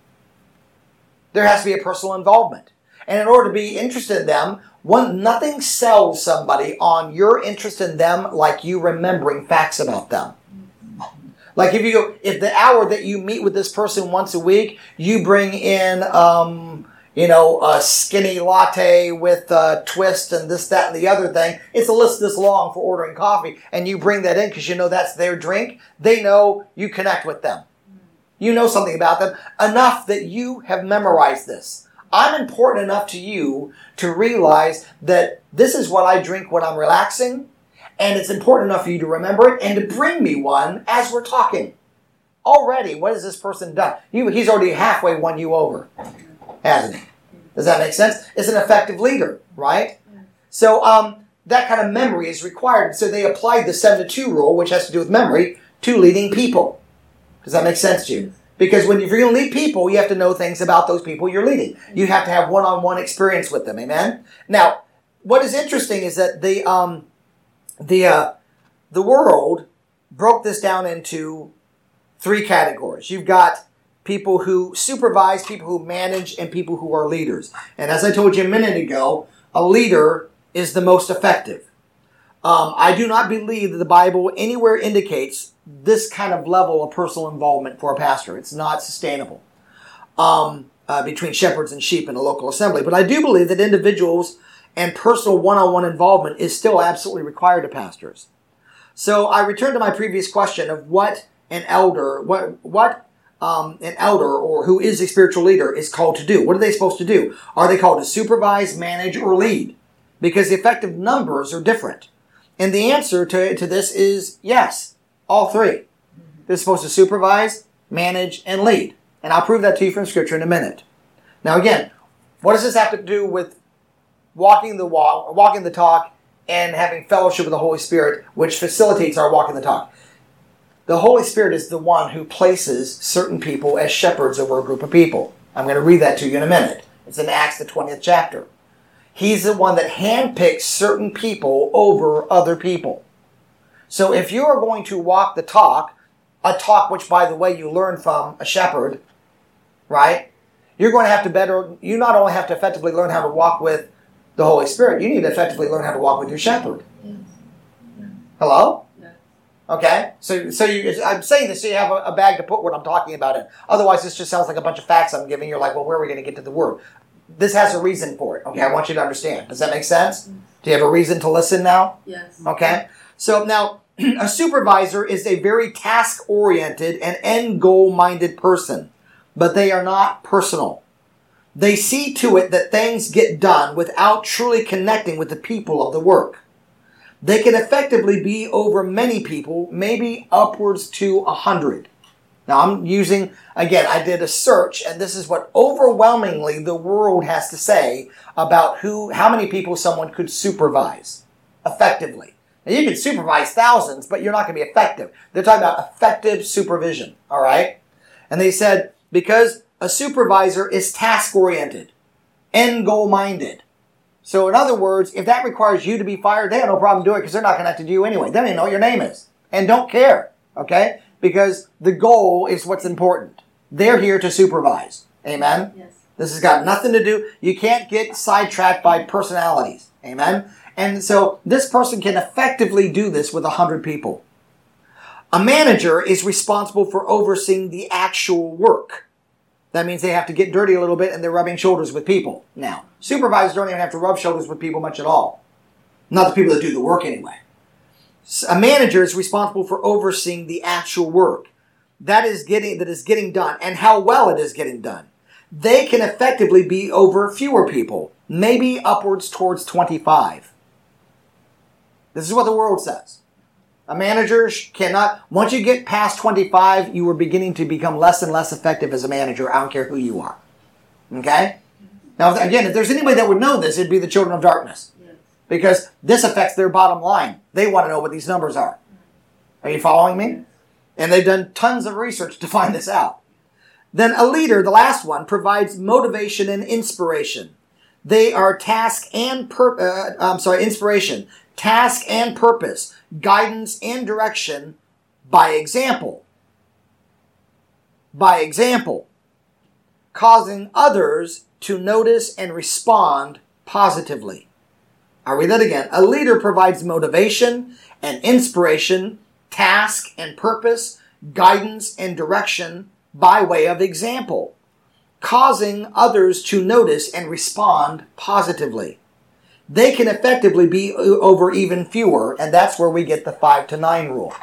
There has to be a personal involvement. And in order to be interested in them, one, nothing sells somebody on your interest in them like you remembering facts about them. Like if you go, if the hour that you meet with this person once a week, you bring in, um, you know, a skinny latte with a twist and this, that, and the other thing. It's a list this long for ordering coffee, and you bring that in because you know that's their drink. They know you connect with them. You know something about them enough that you have memorized this. I'm important enough to you to realize that this is what I drink when I'm relaxing. And it's important enough for you to remember it and to bring me one as we're talking. Already, what has this person done? You, he's already halfway won you over, hasn't he? Does that make sense? It's an effective leader, right? So um, that kind of memory is required. So they applied the seven to two rule, which has to do with memory, to leading people. Does that make sense to you? Because when you're going to lead people, you have to know things about those people you're leading. You have to have one-on-one experience with them, amen? Now, what is interesting is that the... Um, The uh, the world broke this down into three categories. You've got people who supervise, people who manage, and people who are leaders. And as I told you a minute ago, a leader is the most effective. Um, I do not believe that the Bible anywhere indicates this kind of level of personal involvement for a pastor. It's not sustainable um, uh, between shepherds and sheep in a local assembly. But I do believe that individuals and personal one-on-one involvement is still absolutely required to pastors. So I return to my previous question of what an elder, what what um, an elder or who is a spiritual leader is called to do. What are they supposed to do? Are they called to supervise, manage, or lead? Because the effective numbers are different. And the answer to, to this is yes, all three. They're supposed to supervise, manage, and lead. And I'll prove that to you from Scripture in a minute. Now again, what does this have to do with walking the walk, walking the talk, and having fellowship with the Holy Spirit, which facilitates our walking the talk. The Holy Spirit is the one who places certain people as shepherds over a group of people. I'm going to read that to you in a minute. It's in Acts, the twentieth chapter. He's the one that handpicks certain people over other people. So if you are going to walk the talk, a talk which, by the way, you learn from a shepherd, right? You're going to have to better, you not only have to effectively learn how to walk with the Holy Spirit, you need to effectively learn how to walk with your shepherd. Yes. Yeah. Hello? Yeah. Okay? So so you, I'm saying this so you have a, a bag to put what I'm talking about in. Otherwise, this just sounds like a bunch of facts I'm giving. You're like, well, where are we going to get to the word? This has a reason for it. Okay, I want you to understand. Does that make sense? Do you have a reason to listen now? Yes. Okay? So now, a supervisor is a very task-oriented and end-goal-minded person, but they are not personal. They see to it that things get done without truly connecting with the people of the work. They can effectively be over many people, maybe upwards to a hundred. Now I'm using, again, I did a search, and this is what overwhelmingly the world has to say about who, how many people someone could supervise effectively. Now you can supervise thousands, but you're not going to be effective. They're talking about effective supervision, all right? And they said, because a supervisor is task-oriented, end-goal-minded. So in other words, if that requires you to be fired, they have no problem doing it because they're not connected to you anyway. They don't even know what your name is and don't care, okay? Because the goal is what's important. They're here to supervise. Amen? Yes. This has got nothing to do, you can't get sidetracked by personalities. Amen? And so this person can effectively do this with a hundred people. A manager is responsible for overseeing the actual work. That means they have to get dirty a little bit and they're rubbing shoulders with people. Now, supervisors don't even have to rub shoulders with people much at all. Not the people that do the work anyway. A manager is responsible for overseeing the actual work that is getting that is getting done and how well it is getting done. They can effectively be over fewer people, maybe upwards towards twenty-five. This is what the world says. A manager cannot, once you get past twenty-five, you are beginning to become less and less effective as a manager. I don't care who you are. Okay? Now, again, if there's anybody that would know this, it'd be the children of darkness. Because this affects their bottom line. They want to know what these numbers are. Are you following me? And they've done tons of research to find this out. Then a leader, the last one, provides motivation and inspiration. They are task and pur- uh, I'm sorry, inspiration, task and purpose, guidance and direction by example. By example, causing others to notice and respond positively. I'll read that again. A leader provides motivation and inspiration, task and purpose, guidance and direction by way of example, causing others to notice and respond positively. They can effectively be over even fewer, and that's where we get the five to nine rule.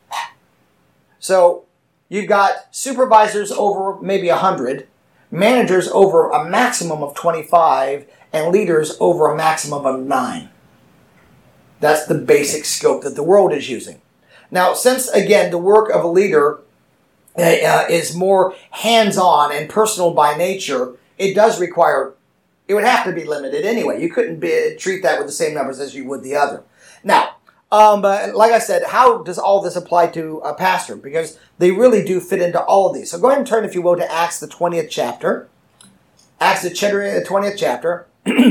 So you've got supervisors over maybe one hundred, managers over a maximum of twenty-five, and leaders over a maximum of nine. That's the basic scope that the world is using. Now, since, again, the work of a leader uh, is more hands-on and personal by nature, it does require, it would have to be limited anyway. You couldn't be, treat that with the same numbers as you would the other. Now, um, uh, like I said, how does all this apply to a pastor? Because they really do fit into all of these. So go ahead and turn, if you will, to Acts, the twentieth chapter. Acts, the twentieth chapter.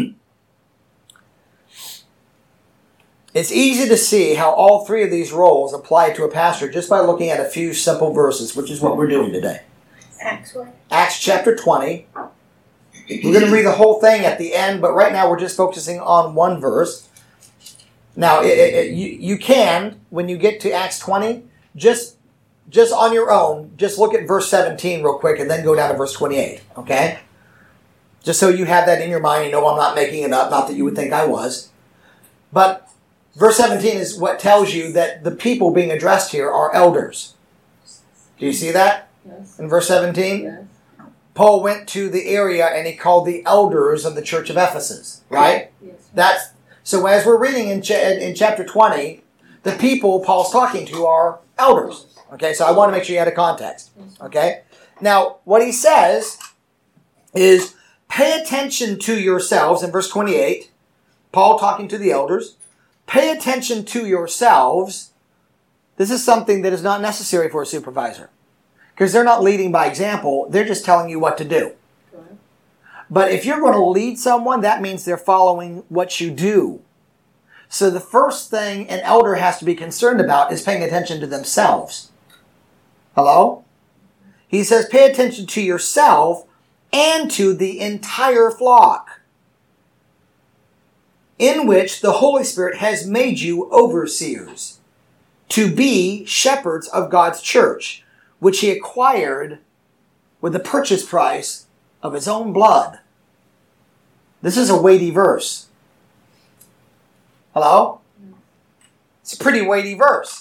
It's easy to see how all three of these roles apply to a pastor just by looking at a few simple verses, which is what we're doing today. Acts what? Acts chapter twenty. We're going to read the whole thing at the end, but right now we're just focusing on one verse. Now, it, it, you, you can, when you get to Acts twenty, just, just on your own, just look at verse seventeen real quick and then go down to verse twenty-eight, okay? Just so you have that in your mind, you know I'm not making it up, not that you would think I was. But verse seventeen is what tells you that the people being addressed here are elders. Do you see that? Yes. In verse seventeen? Yes. Paul went to the area and he called the elders of the church of Ephesus, right? Yes. That's so as we're reading in, cha- in chapter twenty, the people Paul's talking to are elders. Okay, so I want to make sure you had a context. Okay? Now, what he says is, pay attention to yourselves, in verse twenty-eight, Paul talking to the elders, pay attention to yourselves. This is something that is not necessary for a supervisor. Because they're not leading by example. They're just telling you what to do. But if you're going to lead someone, that means they're following what you do. So the first thing an elder has to be concerned about is paying attention to themselves. Hello? He says, pay attention to yourself and to the entire flock, in which the Holy Spirit has made you overseers, to be shepherds of God's church, which he acquired with the purchase price of his own blood. This is a weighty verse. Hello? It's a pretty weighty verse.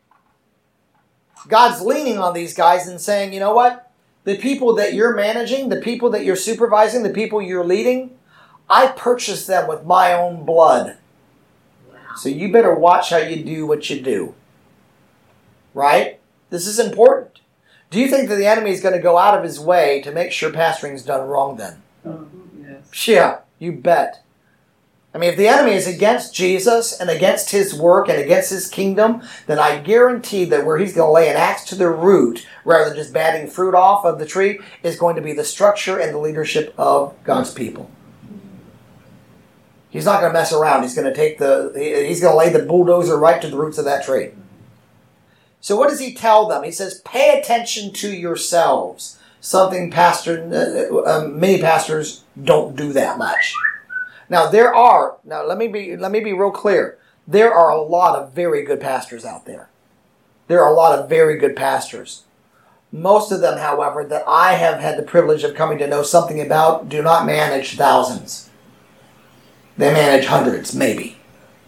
God's leaning on these guys and saying, you know what? The people that you're managing, the people that you're supervising, the people you're leading, I purchased them with my own blood. So you better watch how you do what you do. Right? This is important. Do you think that the enemy is going to go out of his way to make sure pastoring's done wrong then? Oh, yes. Yeah, you bet. I mean, if the enemy is against Jesus and against his work and against his kingdom, then I guarantee that where he's going to lay an axe to the root, rather than just batting fruit off of the tree, is going to be the structure and the leadership of God's people. He's not going to mess around. He's going to take the, he's going to lay the bulldozer right to the roots of that tree. So what does he tell them? He says, pay attention to yourselves. Something pastor, uh, uh, many pastors don't do that much. Now there are, now let me be, let me be real clear. There are a lot of very good pastors out there. There are a lot of very good pastors. Most of them, however, that I have had the privilege of coming to know something about, do not manage thousands. They manage hundreds, maybe.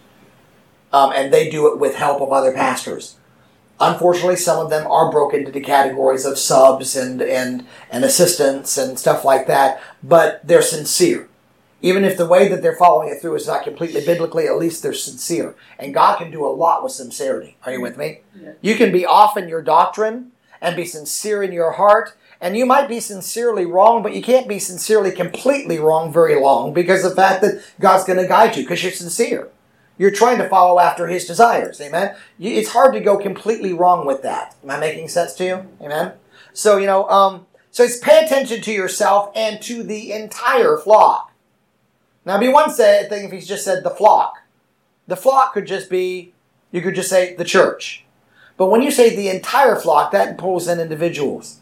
Um, and they do it with help of other pastors. Unfortunately, some of them are broken into categories of subs and, and, and assistants and stuff like that, but they're sincere. Even if the way that they're following it through is not completely biblically, at least they're sincere. And God can do a lot with sincerity. Are you with me? Yeah. You can be off in your doctrine and be sincere in your heart. And you might be sincerely wrong, but you can't be sincerely completely wrong very long because of the fact that God's going to guide you because you're sincere. You're trying to follow after his desires. Amen? It's hard to go completely wrong with that. Am I making sense to you? Amen? So, you know, um, so it's pay attention to yourself and to the entire flock. Now, it'd be one thing if he just said the flock. The flock could just be, you could just say the church. But when you say the entire flock, that pulls in individuals.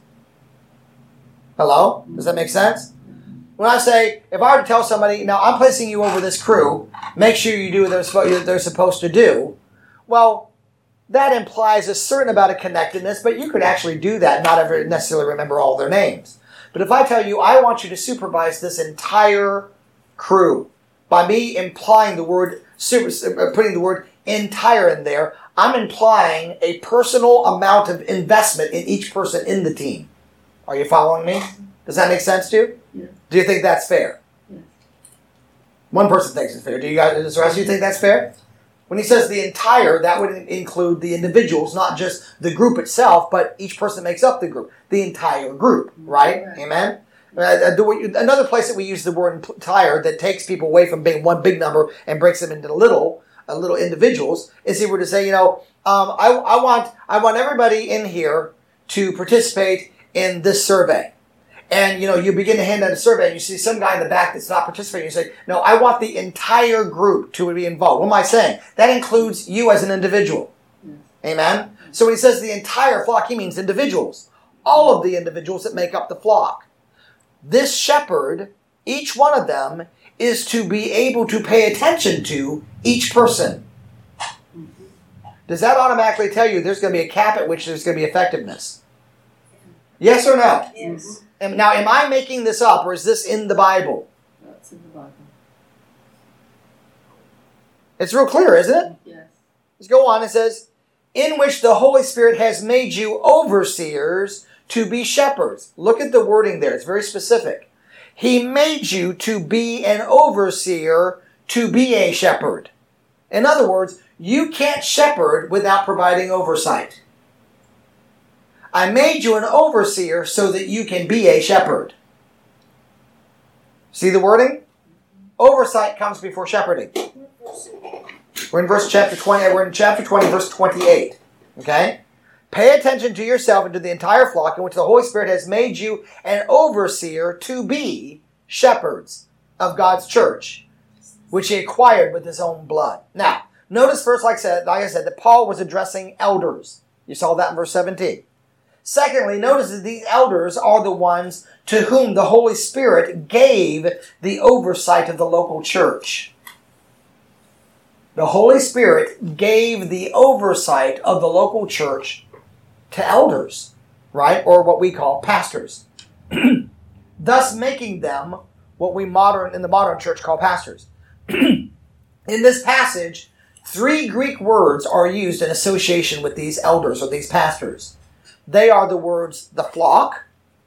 Hello? Does that make sense? When I say, if I were to tell somebody, now I'm placing you over this crew, make sure you do what they're supposed to do. Well, that implies a certain amount of connectedness, but you could actually do that and not ever necessarily remember all their names. But if I tell you, I want you to supervise this entire crew, by me implying the word, super, putting the word entire in there, I'm implying a personal amount of investment in each person in the team. Are you following me? Does that make sense to you? Yeah. Do you think that's fair? Yeah. One person thinks it's fair. Do you guys, does the rest of you think that's fair? When he says the entire, that would include the individuals, not just the group itself, but each person makes up the group. The entire group, right? Right. Amen? Uh, another place that we use the word entire that takes people away from being one big number and breaks them into little, uh, little individuals is if we were to say, you know, um, I, I want, I want everybody in here to participate in this survey. And, you know, you begin to hand out a survey and you see some guy in the back that's not participating. You say, no, I want the entire group to be involved. What am I saying? That includes you as an individual. Yes. Amen? So when he says the entire flock, he means individuals. All of the individuals that make up the flock. This shepherd, each one of them, is to be able to pay attention to each person. Does that automatically tell you there's going to be a cap at which there's going to be effectiveness? Yes or no? Yes. And now, am I making this up, or is this in the Bible? That's in the Bible. It's real clear, isn't it? Yes. Let's go on. It says, in which the Holy Spirit has made you overseers to be shepherds. Look at the wording there. It's very specific. He made you to be an overseer, to be a shepherd. In other words, you can't shepherd without providing oversight. I made you an overseer so that you can be a shepherd. See the wording? Oversight comes before shepherding. We're in verse chapter twenty. We're in chapter twenty, verse twenty-eight. Okay? Pay attention to yourself and to the entire flock in which the Holy Spirit has made you an overseer to be shepherds of God's church, which he acquired with his own blood. Now, notice first, like I said, like I said, that Paul was addressing elders. You saw that in verse seventeen. Secondly, notice that these elders are the ones to whom the Holy Spirit gave the oversight of the local church. The Holy Spirit gave the oversight of the local church to elders, right? Or what we call pastors. Thus making them what we modern in the modern church call pastors. In this passage, three Greek words are used in association with these elders or these pastors. They are the words the flock,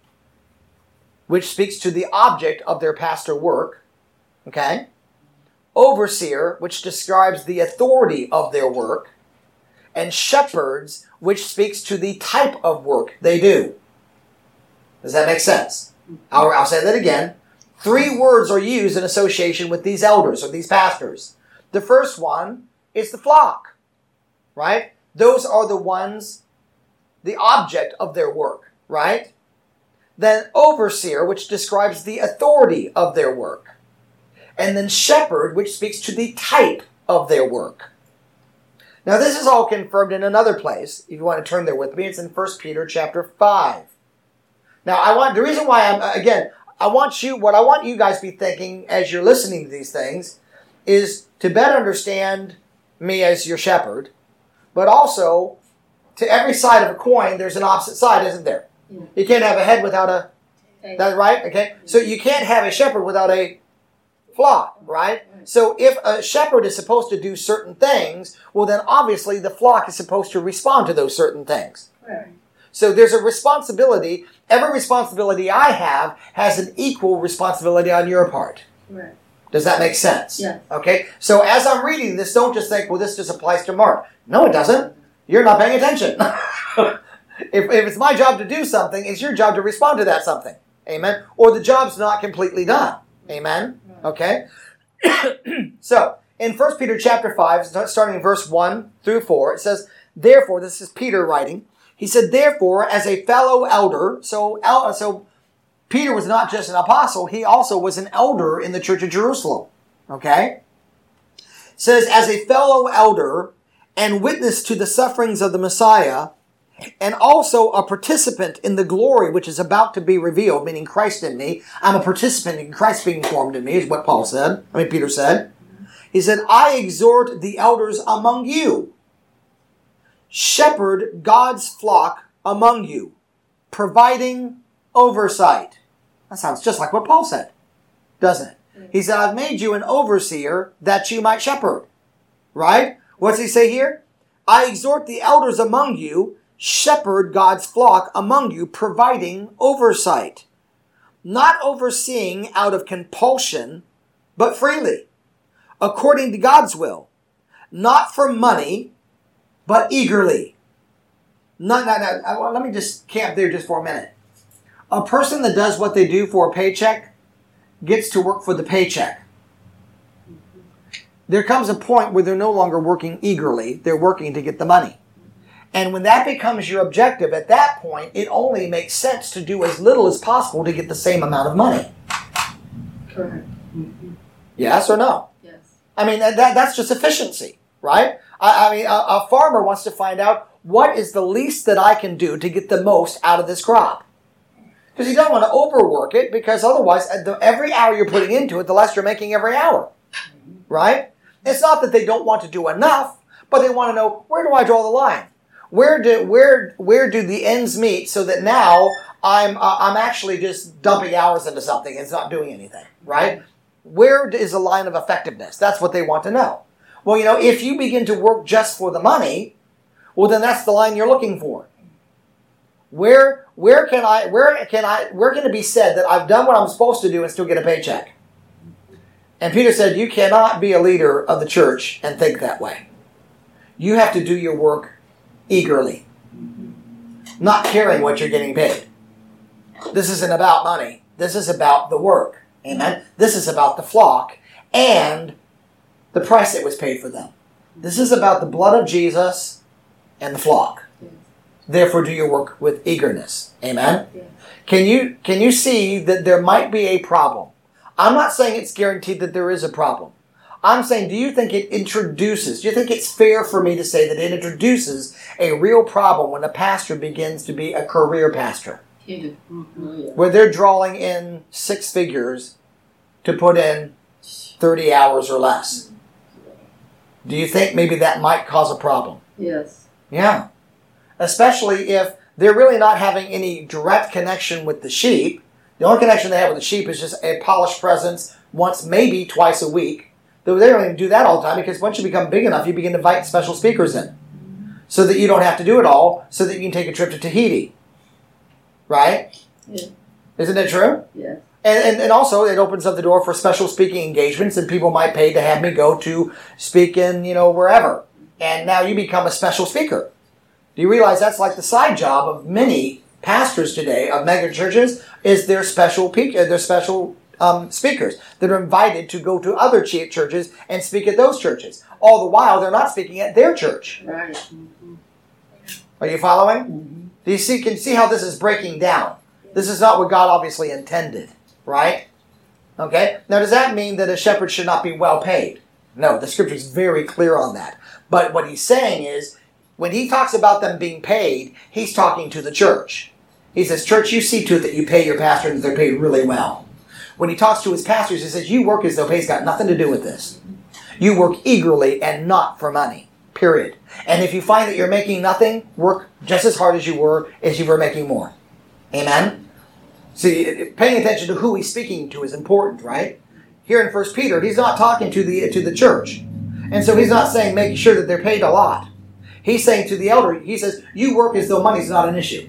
which speaks to the object of their pastor work, okay? Overseer, which describes the authority of their work, and shepherds, which speaks to the type of work they do. Does that make sense? I'll, I'll say that again. Three words are used in association with these elders or these pastors. The first one is the flock, right? Those are the ones, the object of their work, right? Then overseer, which describes the authority of their work. And then shepherd, which speaks to the type of their work. Now this is all confirmed in another place. If you want to turn there with me, it's in First Peter chapter five. Now I want, the reason why I'm, again, I want you, what I want you guys to be thinking as you're listening to these things is to better understand me as your shepherd, but also to every side of a coin, there's an opposite side, isn't there? Yeah. You can't have a head without a, that's right? Okay. So you can't have a shepherd without a flock, right? So if a shepherd is supposed to do certain things, well then obviously the flock is supposed to respond to those certain things. Right. So there's a responsibility. Every responsibility I have has an equal responsibility on your part. Right. Does that make sense? Yeah. Okay. So as I'm reading this, don't just think, well, this just applies to Mark. No, it doesn't. You're not paying attention. if, if it's my job to do something, it's your job to respond to that something. Amen. Or the job's not completely done. Amen. Okay. So in First Peter chapter five, starting in verse one through four, it says, therefore, this is Peter writing. He said, therefore, as a fellow elder, so, so Peter was not just an apostle, he also was an elder in the church of Jerusalem. Okay? It says, as a fellow elder and witness to the sufferings of the Messiah, and also a participant in the glory which is about to be revealed, meaning Christ in me. I'm a participant in Christ being formed in me, is what Paul said. I mean, Peter said. He said, I exhort the elders among you. Shepherd God's flock among you, providing oversight. That sounds just like what Paul said, doesn't it? He said, I've made you an overseer that you might shepherd. Right? What's he say here? I exhort the elders among you, shepherd God's flock among you, providing oversight. Not overseeing out of compulsion, but freely, according to God's will. Not for money, but eagerly. No, no, no. Let me just camp there just for a minute. A person that does what they do for a paycheck gets to work for the paycheck. There comes a point where they're no longer working eagerly. They're working to get the money. And when that becomes your objective, at that point, it only makes sense to do as little as possible to get the same amount of money. Correct. Mm-hmm. Yes or no? Yes. I mean, that, that that's just efficiency, right? I, I mean, a, a farmer wants to find out what is the least that I can do to get the most out of this crop. Because you don't want to overwork it, because otherwise, the, every hour you're putting into it, the less you're making every hour, right? It's not that they don't want to do enough, but they want to know, where do I draw the line? Where do where where do the ends meet so that now I'm uh, I'm actually just dumping hours into something and it's not doing anything, right? Where is the line of effectiveness? That's what they want to know. Well, you know, if you begin to work just for the money, well, then that's the line you're looking for. Where where can I where can I where can it be said that I've done what I'm supposed to do and still get a paycheck? And Peter said, you cannot be a leader of the church and think that way. You have to do your work eagerly, not caring what you're getting paid. This isn't about money. This is about the work. Amen. This is about the flock and the price that was paid for them. This is about the blood of Jesus and the flock. Yes. Therefore, do your work with eagerness. Amen? Yes. Can you, can you see that there might be a problem? I'm not saying it's guaranteed that there is a problem. I'm saying, do you think it introduces, do you think it's fair for me to say that it introduces a real problem when a pastor begins to be a career pastor? Yeah. Oh, yeah. Where they're drawing in six figures to put in thirty hours or less. Do you think maybe that might cause a problem? Yes. Yeah. Especially if they're really not having any direct connection with the sheep. The only connection they have with the sheep is just a polished presence once, maybe twice a week. Though they don't even do that all the time, because once you become big enough, you begin to invite special speakers in. So that you don't have to do it all, so that you can take a trip to Tahiti. Right? Yeah. Isn't it true? Yeah. And, and and also it opens up the door for special speaking engagements, and people might pay to have me go to speak in, you know, wherever. And now you become a special speaker. Do you realize that's like the side job of many pastors today of mega churches? Is their special pe- their special um, speakers that are invited to go to other ch- churches and speak at those churches. All the while they're not speaking at their church. Right. Mm-hmm. Are you following? Mm-hmm. Do you see? Can you see how this is breaking down? This is not what God obviously intended, right? Okay. Now, does that mean that a shepherd should not be well paid? No, the scripture is very clear on that. But what he's saying is, when he talks about them being paid, he's talking to the church. He says, church, you see to it that you pay your pastor and that they're paid really well. When he talks to his pastors, he says, you work as though pay's got nothing to do with this. You work eagerly and not for money, period. And if you find that you're making nothing, work just as hard as you were as you were making more. Amen? See, paying attention to who he's speaking to is important, right? Here in First Peter, he's not talking to the to the church. And so he's not saying make sure that they're paid a lot. He's saying to the elder, he says, you work as though money's not an issue.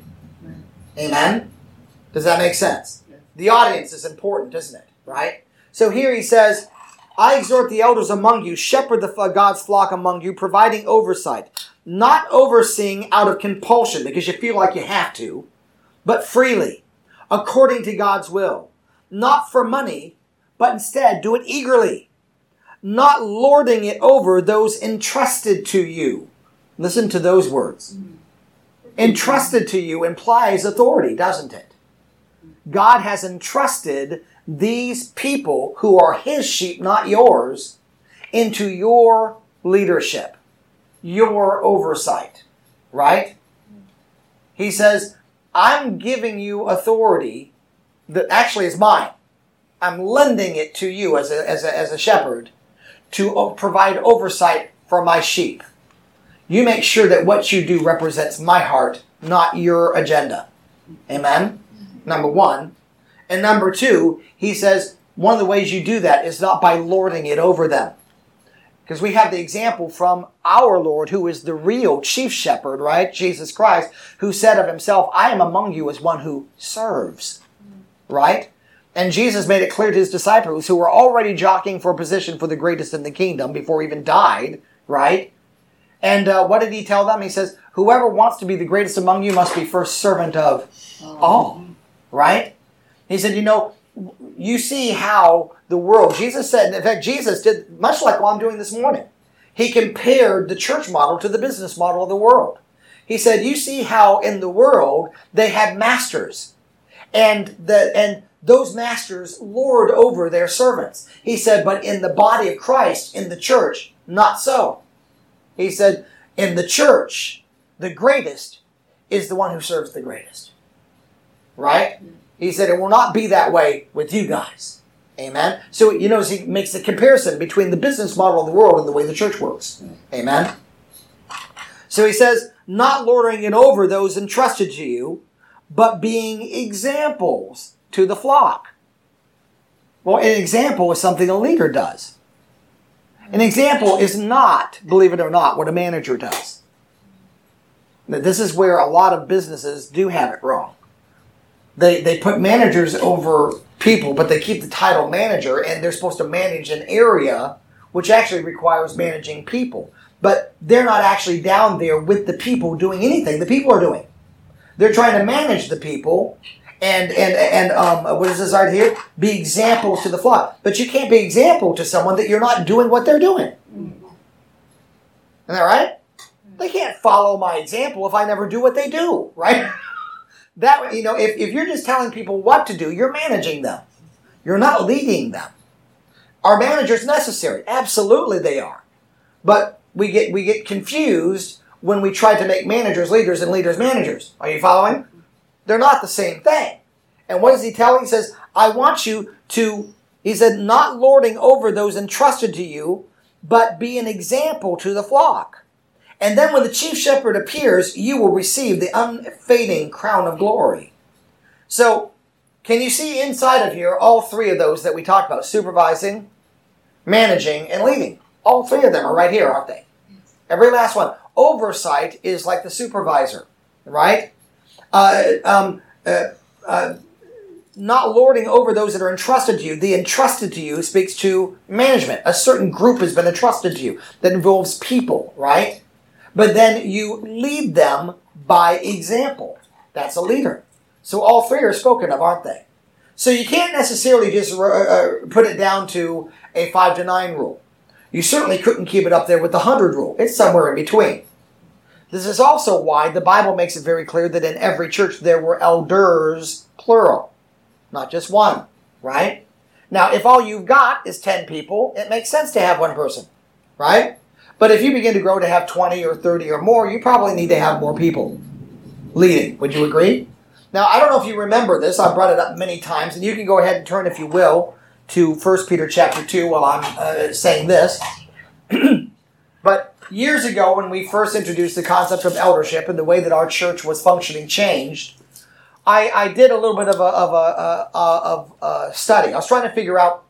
Amen? Does that make sense? The audience is important, isn't it? Right? So here he says, I exhort the elders among you, shepherd the God's flock among you, providing oversight. Not overseeing out of compulsion, because you feel like you have to, but freely, according to God's will. Not for money, but instead do it eagerly. Not lording it over those entrusted to you. Listen to those words. Entrusted to you implies authority, doesn't it? God has entrusted these people who are his sheep, not yours, into your leadership, your oversight, right? He says, I'm giving you authority that actually is mine. I'm lending it to you as a, as a, as a shepherd to provide oversight for my sheep. You make sure that what you do represents my heart, not your agenda. Amen? Number one. And number two, he says, one of the ways you do that is not by lording it over them. Because we have the example from our Lord, who is the real chief shepherd, right? Jesus Christ, who said of himself, I am among you as one who serves. Right? And Jesus made it clear to his disciples, who were already jockeying for a position for the greatest in the kingdom before he even died, right? And uh, what did he tell them? He says, whoever wants to be the greatest among you must be first servant of all. Right? He said, you know, you see how the world, Jesus said, in fact, Jesus did much like what I'm doing this morning. He compared the church model to the business model of the world. He said, you see how in the world they had masters. And the and those masters lord over their servants. He said, but in the body of Christ, in the church, not so. He said, in the church, the greatest is the one who serves the greatest. Right? He said, it will not be that way with you guys. Amen? So you notice he makes the comparison between the business model of the world and the way the church works. Amen? So he says, not lording it over those entrusted to you, but being examples to the flock. Well, an example is something a leader does. An example is not, believe it or not, what a manager does. Now, this is where a lot of businesses do have it wrong. They they put managers over people, but they keep the title manager, and they're supposed to manage an area which actually requires managing people. But they're not actually down there with the people doing anything the people are doing. They're trying to manage the people And and and um, what is this right here? Be examples to the flock. But you can't be example to someone that you're not doing what they're doing. Isn't that right? They can't follow my example if I never do what they do, right? That, you know, if, if you're just telling people what to do, you're managing them. You're not leading them. Are managers necessary? Absolutely they are. But we get we get confused when we try to make managers leaders and leaders managers. Are you following? They're not the same thing. And what does he tell? He says, I want you to, he said, not lording over those entrusted to you, but be an example to the flock. And then when the chief shepherd appears, you will receive the unfading crown of glory. So, can you see inside of here all three of those that we talked about? Supervising, managing, and leading. All three of them are right here, aren't they? Every last one. Oversight is like the supervisor, right? Uh, um, uh, uh, not lording over those that are entrusted to you. The entrusted to you speaks to management. A certain group has been entrusted to you that involves people, right? But then you lead them by example. That's a leader. So all three are spoken of, aren't they? So you can't necessarily just uh, put it down to a five to nine rule. You certainly couldn't keep it up there with the hundred rule. It's somewhere in between. This is also why the Bible makes it very clear that in every church there were elders, plural, not just one, right? Now, if all you've got is ten people, it makes sense to have one person, right? But if you begin to grow to have twenty or thirty or more, you probably need to have more people leading. Would you agree? Now, I don't know if you remember this. I've brought it up many times, and you can go ahead and turn, if you will, to First Peter chapter two while I'm uh, saying this. But years ago, when we first introduced the concept of eldership and the way that our church was functioning changed, I, I did a little bit of a, of, a, uh, of a study. I was trying to figure out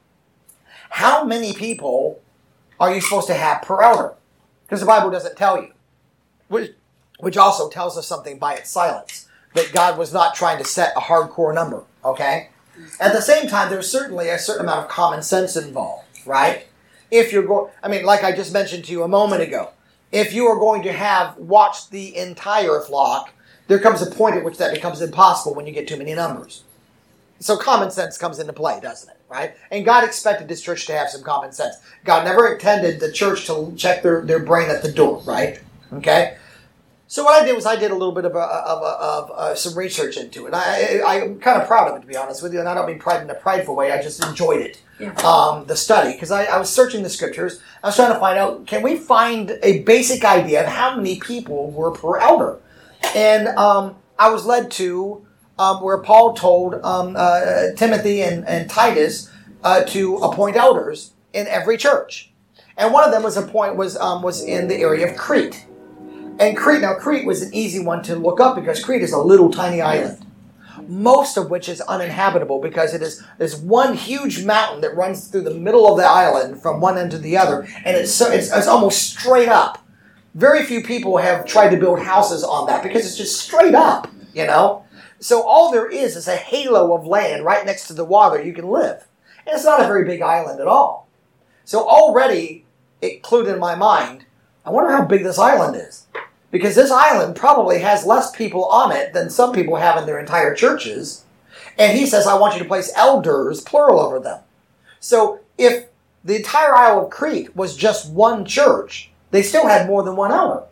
how many people are you supposed to have per elder? Because the Bible doesn't tell you. Which, which also tells us something by its silence. That God was not trying to set a hardcore number, okay? At the same time, there's certainly a certain amount of common sense involved, right? If you're going, I mean, like I just mentioned to you a moment ago, if you are going to have watched the entire flock, there comes a point at which that becomes impossible when you get too many numbers. So common sense comes into play, doesn't it, right? And God expected this church to have some common sense. God never intended the church to check their, their brain at the door, right? Okay? So what I did was I did a little bit of, a, of, a, of uh, some research into it. I, I, I'm kind of proud of it, to be honest with you, and I don't mean pride in a prideful way. I just enjoyed it, yeah. um, the study, because I, I was searching the scriptures. I was trying to find out, can we find a basic idea of how many people were per elder? And um, I was led to um, where Paul told um, uh, Timothy and, and Titus uh, to appoint elders in every church. And one of them was a point was um, was in the area of Crete. And Crete, now Crete was an easy one to look up because Crete is a little tiny island, most of which is uninhabitable because it is there's one huge mountain that runs through the middle of the island from one end to the other, and it's so it's, it's almost straight up. Very few people have tried to build houses on that because it's just straight up, you know. So all there is is a halo of land right next to the water you can live, and it's not a very big island at all. So already it clued in my mind, I wonder how big this island is. Because this island probably has less people on it than some people have in their entire churches. And he says, I want you to place elders, plural, over them. So if the entire Isle of Crete was just one church, they still had more than one elder.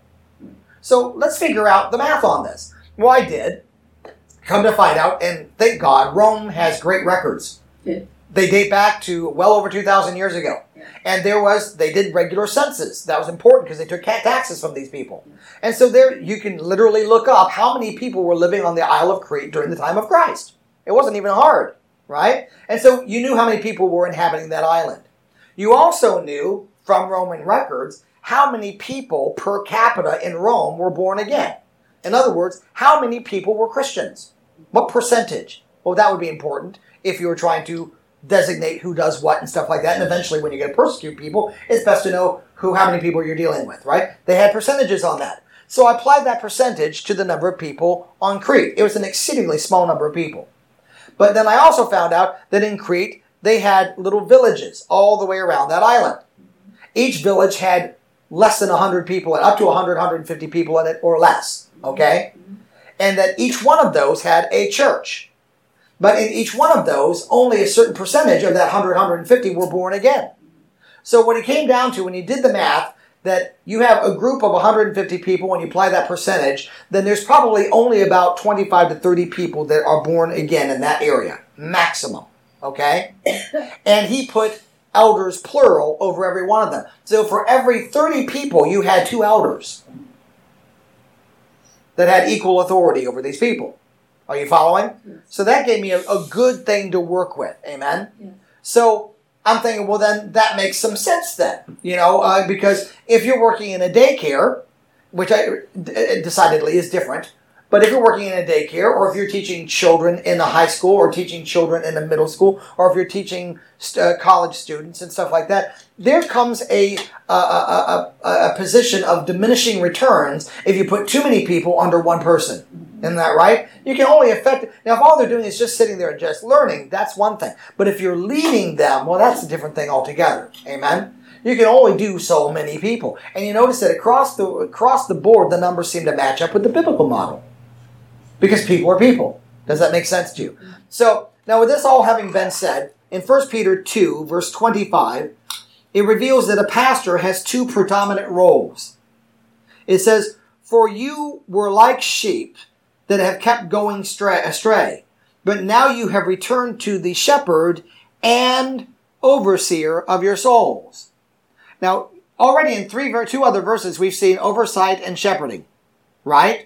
So let's figure out the math on this. Well, I did. Come to find out, and thank God, Rome has great records. Yeah. They date back to well over two thousand years ago. Yeah. And there was, they did regular census. That was important because they took taxes from these people. Yeah. And so there, you can literally look up how many people were living on the Isle of Crete during the time of Christ. It wasn't even hard, right? And so you knew how many people were inhabiting that island. You also knew from Roman records how many people per capita in Rome were born again. In other words, how many people were Christians? What percentage? Well, that would be important if you were trying to designate who does what and stuff like that. And eventually when you get to persecute people, it's best to know who, how many people you're dealing with, right? They had percentages on that. So I applied that percentage to the number of people on Crete. It was an exceedingly small number of people. But then I also found out that in Crete, they had little villages all the way around that island. Each village had less than one hundred people, up to one hundred, one hundred fifty people in it or less, okay? And that each one of those had a church. But in each one of those, only a certain percentage of that one hundred, one hundred fifty were born again. So when it came down to, when you did the math, that you have a group of one hundred fifty people, when you apply that percentage, then there's probably only about twenty-five to thirty people that are born again in that area. Maximum. Okay? And he put elders plural over every one of them. So for every thirty people, you had two elders that had equal authority over these people. Are you following? Yes. So that gave me a, a good thing to work with. Amen? Yes. So I'm thinking, well, then that makes some sense then. You know, uh, because if you're working in a daycare, which I d- decidedly is different, but if you're working in a daycare, or if you're teaching children in a high school, or teaching children in a middle school, or if you're teaching st- uh, college students and stuff like that, there comes a, a, a, a, a position of diminishing returns if you put too many people under one person. Isn't that right? You can only affect... Now, if all they're doing is just sitting there and just learning, that's one thing. But if you're leading them, well, that's a different thing altogether. Amen? You can only do so many people. And you notice that across the across the board, the numbers seem to match up with the biblical model. Because people are people. Does that make sense to you? So, now with this all having been said, in First Peter two, verse twenty-five, it reveals that a pastor has two predominant roles. It says, "For you were like sheep that have kept going astray, but now you have returned to the shepherd and overseer of your souls." Now, already in three, two other verses, we've seen oversight and shepherding. Right?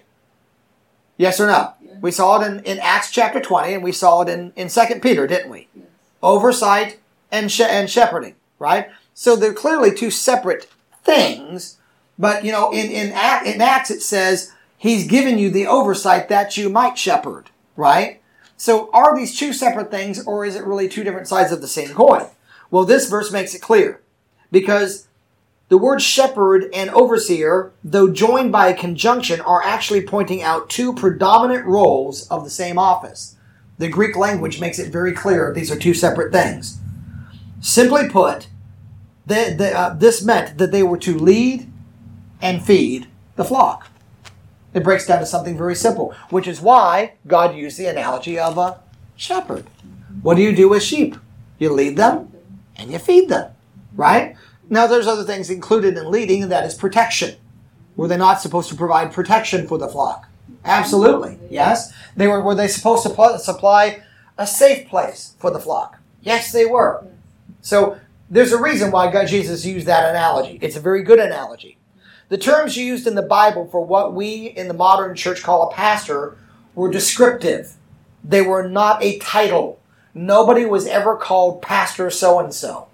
Yes or no? Yes. We saw it in, in Acts chapter twenty, and we saw it in, in Second Peter, didn't we? Yes. Oversight and, she- and shepherding. Right? So they're clearly two separate things. But, you know, in, in, Act, in Acts it says, He's given you the oversight that you might shepherd, right? So are these two separate things, or is it really two different sides of the same coin? Well, this verse makes it clear, because the word shepherd and overseer, though joined by a conjunction, are actually pointing out two predominant roles of the same office. The Greek language makes it very clear these are two separate things. Simply put, the, the, uh, this meant that they were to lead and feed the flock. It breaks down to something very simple, which is why God used the analogy of a shepherd. What do you do with sheep? You lead them and you feed them, right? Now, there's other things included in leading, and that is protection. Were they not supposed to provide protection for the flock? Absolutely, yes. They were. Were they supposed to supply a safe place for the flock? Yes, they were. So there's a reason why God, Jesus used that analogy. It's a very good analogy. The terms used in the Bible for what we in the modern church call a pastor were descriptive. They were not a title. Nobody was ever called Pastor so-and-so.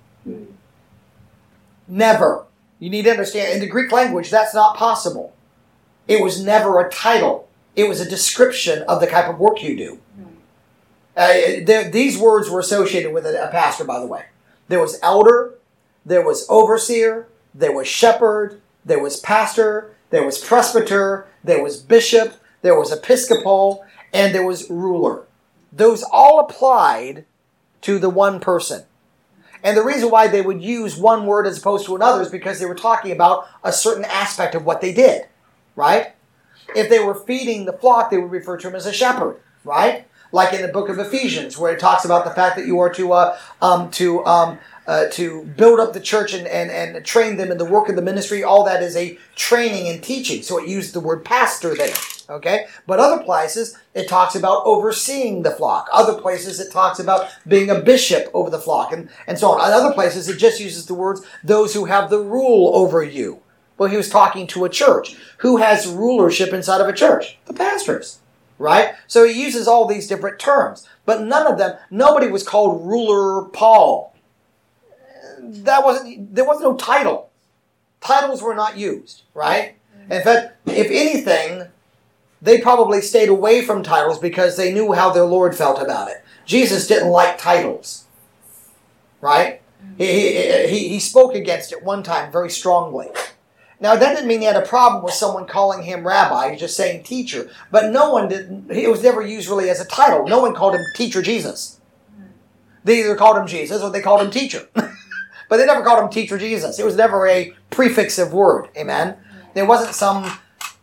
Never. You need to understand, in the Greek language, that's not possible. It was never a title. It was a description of the type of work you do. Uh, there, these words were associated with a, a pastor, by the way. There was elder, there was overseer, there was shepherd, there was pastor, there was presbyter, there was bishop, there was episcopal, and there was ruler. Those all applied to the one person. And the reason why they would use one word as opposed to another is because they were talking about a certain aspect of what they did, right? If they were feeding the flock, they would refer to him as a shepherd, right? Like in the book of Ephesians, where it talks about the fact that you are to uh, um, to um, uh, to build up the church and, and, and train them in the work of the ministry. All that is a training and teaching. So it used the word pastor there, okay? But other places, it talks about overseeing the flock. Other places, it talks about being a bishop over the flock, and, and so on. In other places, it just uses the words, those who have the rule over you. Well, he was talking to a church. Who has rulership inside of a church? The pastors. Right? So he uses all these different terms. But none of them, nobody was called Ruler Paul. That wasn't, there was no title. Titles were not used, right? In fact, if anything, they probably stayed away from titles because they knew how their Lord felt about it. Jesus didn't like titles, right? He, he, he spoke against it one time very strongly. Now, that didn't mean he had a problem with someone calling him rabbi, he's just saying teacher. But no one did, it was never used really as a title. No one called him Teacher Jesus. They either called him Jesus or they called him teacher. But they never called him Teacher Jesus. It was never a prefixive word, amen? There wasn't some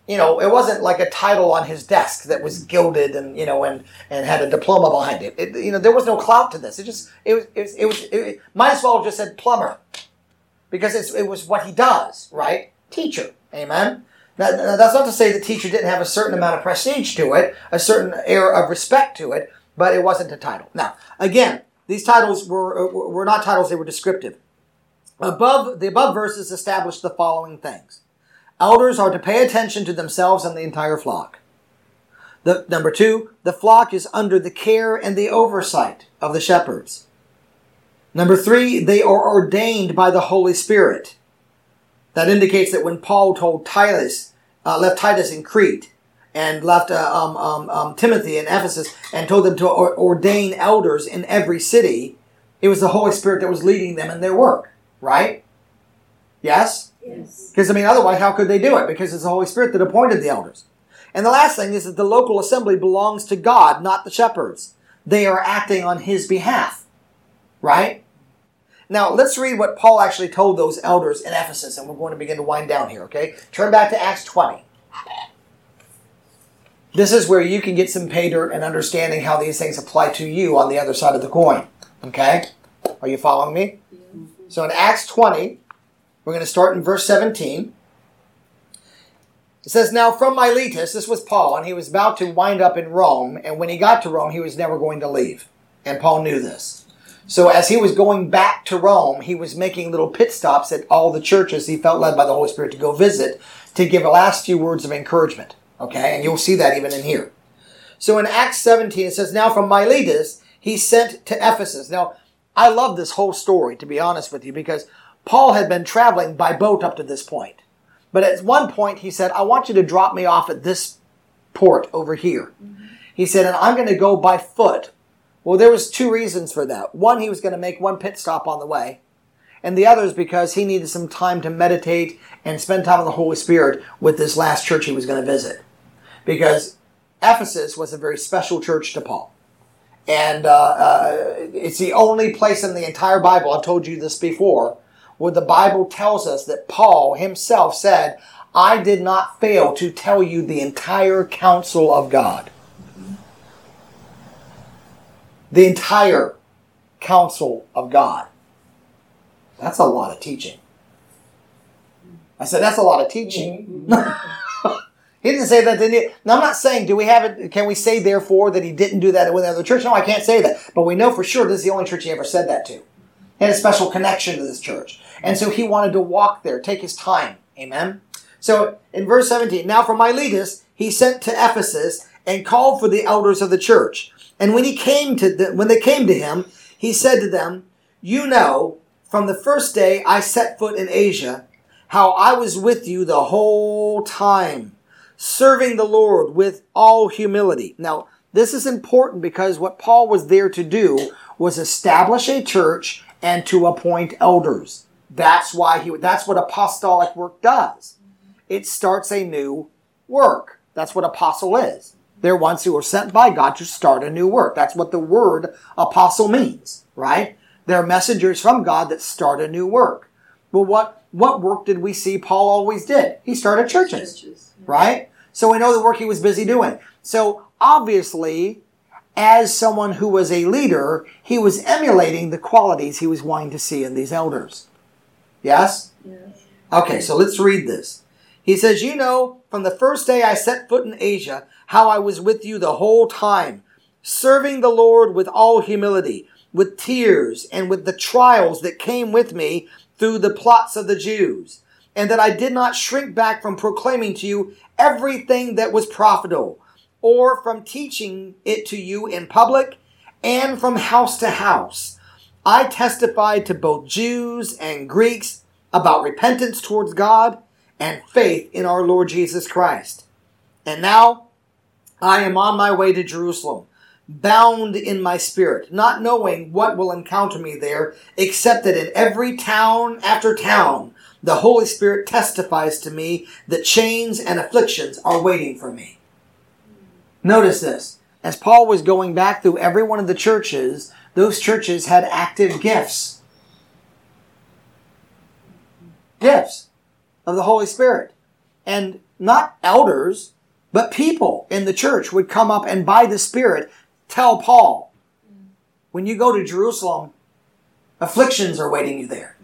you know, it wasn't like a title on his desk that was gilded and, you know, and, and had a diploma behind it. it. You know, there was no clout to this. It just, it was, it was, it, was, it might as well have just said plumber, because it's, it was what he does, right? Teacher, amen? Now, that's not to say the teacher didn't have a certain amount of prestige to it, a certain air of respect to it, but it wasn't a title. Now, again, these titles were were not titles, they were descriptive. Above the above verses establish the following things. Elders are to pay attention to themselves and the entire flock. The, number two, the flock is under the care and the oversight of the shepherds. Number three, they are ordained by the Holy Spirit. That indicates that when Paul told Titus, uh, left Titus in Crete, and left uh, um, um, um, Timothy in Ephesus, and told them to or- ordain elders in every city, it was the Holy Spirit that was leading them in their work, right? Yes? Yes. Because, I mean, otherwise, how could they do it? Because it's the Holy Spirit that appointed the elders. And the last thing is that the local assembly belongs to God, not the shepherds. They are acting on his behalf, right? Now, let's read what Paul actually told those elders in Ephesus, and we're going to begin to wind down here, okay? Turn back to Acts twenty. This is where you can get some pay dirt and understanding how these things apply to you on the other side of the coin, okay? Are you following me? So in Acts twenty, we're going to start in verse seventeen. It says, now from Miletus, this was Paul, and he was about to wind up in Rome, and when he got to Rome, he was never going to leave. And Paul knew this. So as he was going back to Rome, he was making little pit stops at all the churches he felt led by the Holy Spirit to go visit, to give a last few words of encouragement. Okay, and you'll see that even in here. So in Acts seventeen, it says, now from Miletus, he sent to Ephesus. Now, I love this whole story, to be honest with you, because Paul had been traveling by boat up to this point. But at one point, he said, I want you to drop me off at this port over here. Mm-hmm. He said, and I'm going to go by foot. Well, there was two reasons for that. One, he was going to make one pit stop on the way. And the other is because he needed some time to meditate and spend time with the Holy Spirit with this last church he was going to visit. Because Ephesus was a very special church to Paul. And uh, uh, it's the only place in the entire Bible, I've told you this before, where the Bible tells us that Paul himself said, I did not fail to tell you the entire counsel of God. The entire counsel of God. That's a lot of teaching. I said, that's a lot of teaching. He didn't say that, didn't he? Now, I'm not saying, do we have it, can we say, therefore, that he didn't do that with another church? No, I can't say that. But we know for sure this is the only church he ever said that to. He had a special connection to this church. And so he wanted to walk there, take his time. Amen? So, in verse seventeen, now from Miletus, he sent to Ephesus and called for the elders of the church. And when he came to the, when they came to him, he said to them, you know, from the first day I set foot in Asia, how I was with you the whole time, serving the Lord with all humility. Now, this is important because what Paul was there to do was establish a church and to appoint elders. That's why he, that's what apostolic work does. It starts a new work. That's what apostle is. They're ones who are sent by God to start a new work. That's what the word apostle means, right? They're messengers from God that start a new work. Well, what, what work did we see Paul always did? He started churches, churches yeah. right? So we know the work he was busy doing. So obviously, as someone who was a leader, he was emulating the qualities he was wanting to see in these elders. Yes? Yes. Okay, so let's read this. He says, you know, from the first day I set foot in Asia, how I was with you the whole time, serving the Lord with all humility, with tears, and with the trials that came with me through the plots of the Jews, and that I did not shrink back from proclaiming to you everything that was profitable, or from teaching it to you in public and from house to house. I testified to both Jews and Greeks about repentance towards God and faith in our Lord Jesus Christ. And now I am on my way to Jerusalem, bound in my spirit, not knowing what will encounter me there, except that in every town after town, the Holy Spirit testifies to me that chains and afflictions are waiting for me. Notice this. As Paul was going back through every one of the churches, those churches had active gifts. Gifts of the Holy Spirit. And not elders, but people in the church would come up and by the Spirit tell Paul, when you go to Jerusalem, afflictions are waiting you there.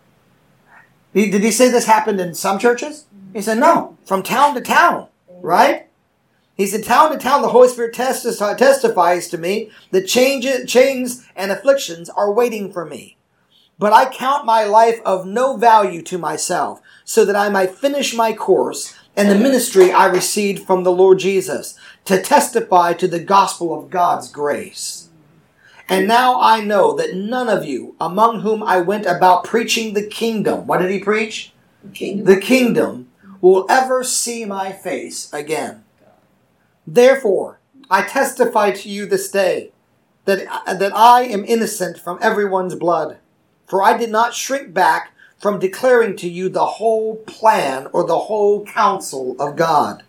Did he say this happened in some churches? He said, no, from town to town, right? He said, town to town, the Holy Spirit testi- testifies to me that changes, chains and afflictions are waiting for me. But I count my life of no value to myself, so that I might finish my course and the ministry I received from the Lord Jesus, to testify to the gospel of God's grace. And now I know that none of you, among whom I went about preaching the kingdom, what did he preach? The kingdom. The kingdom, will ever see my face again. Therefore, I testify to you this day that, that I am innocent from everyone's blood. For I did not shrink back from declaring to you the whole plan or the whole counsel of God.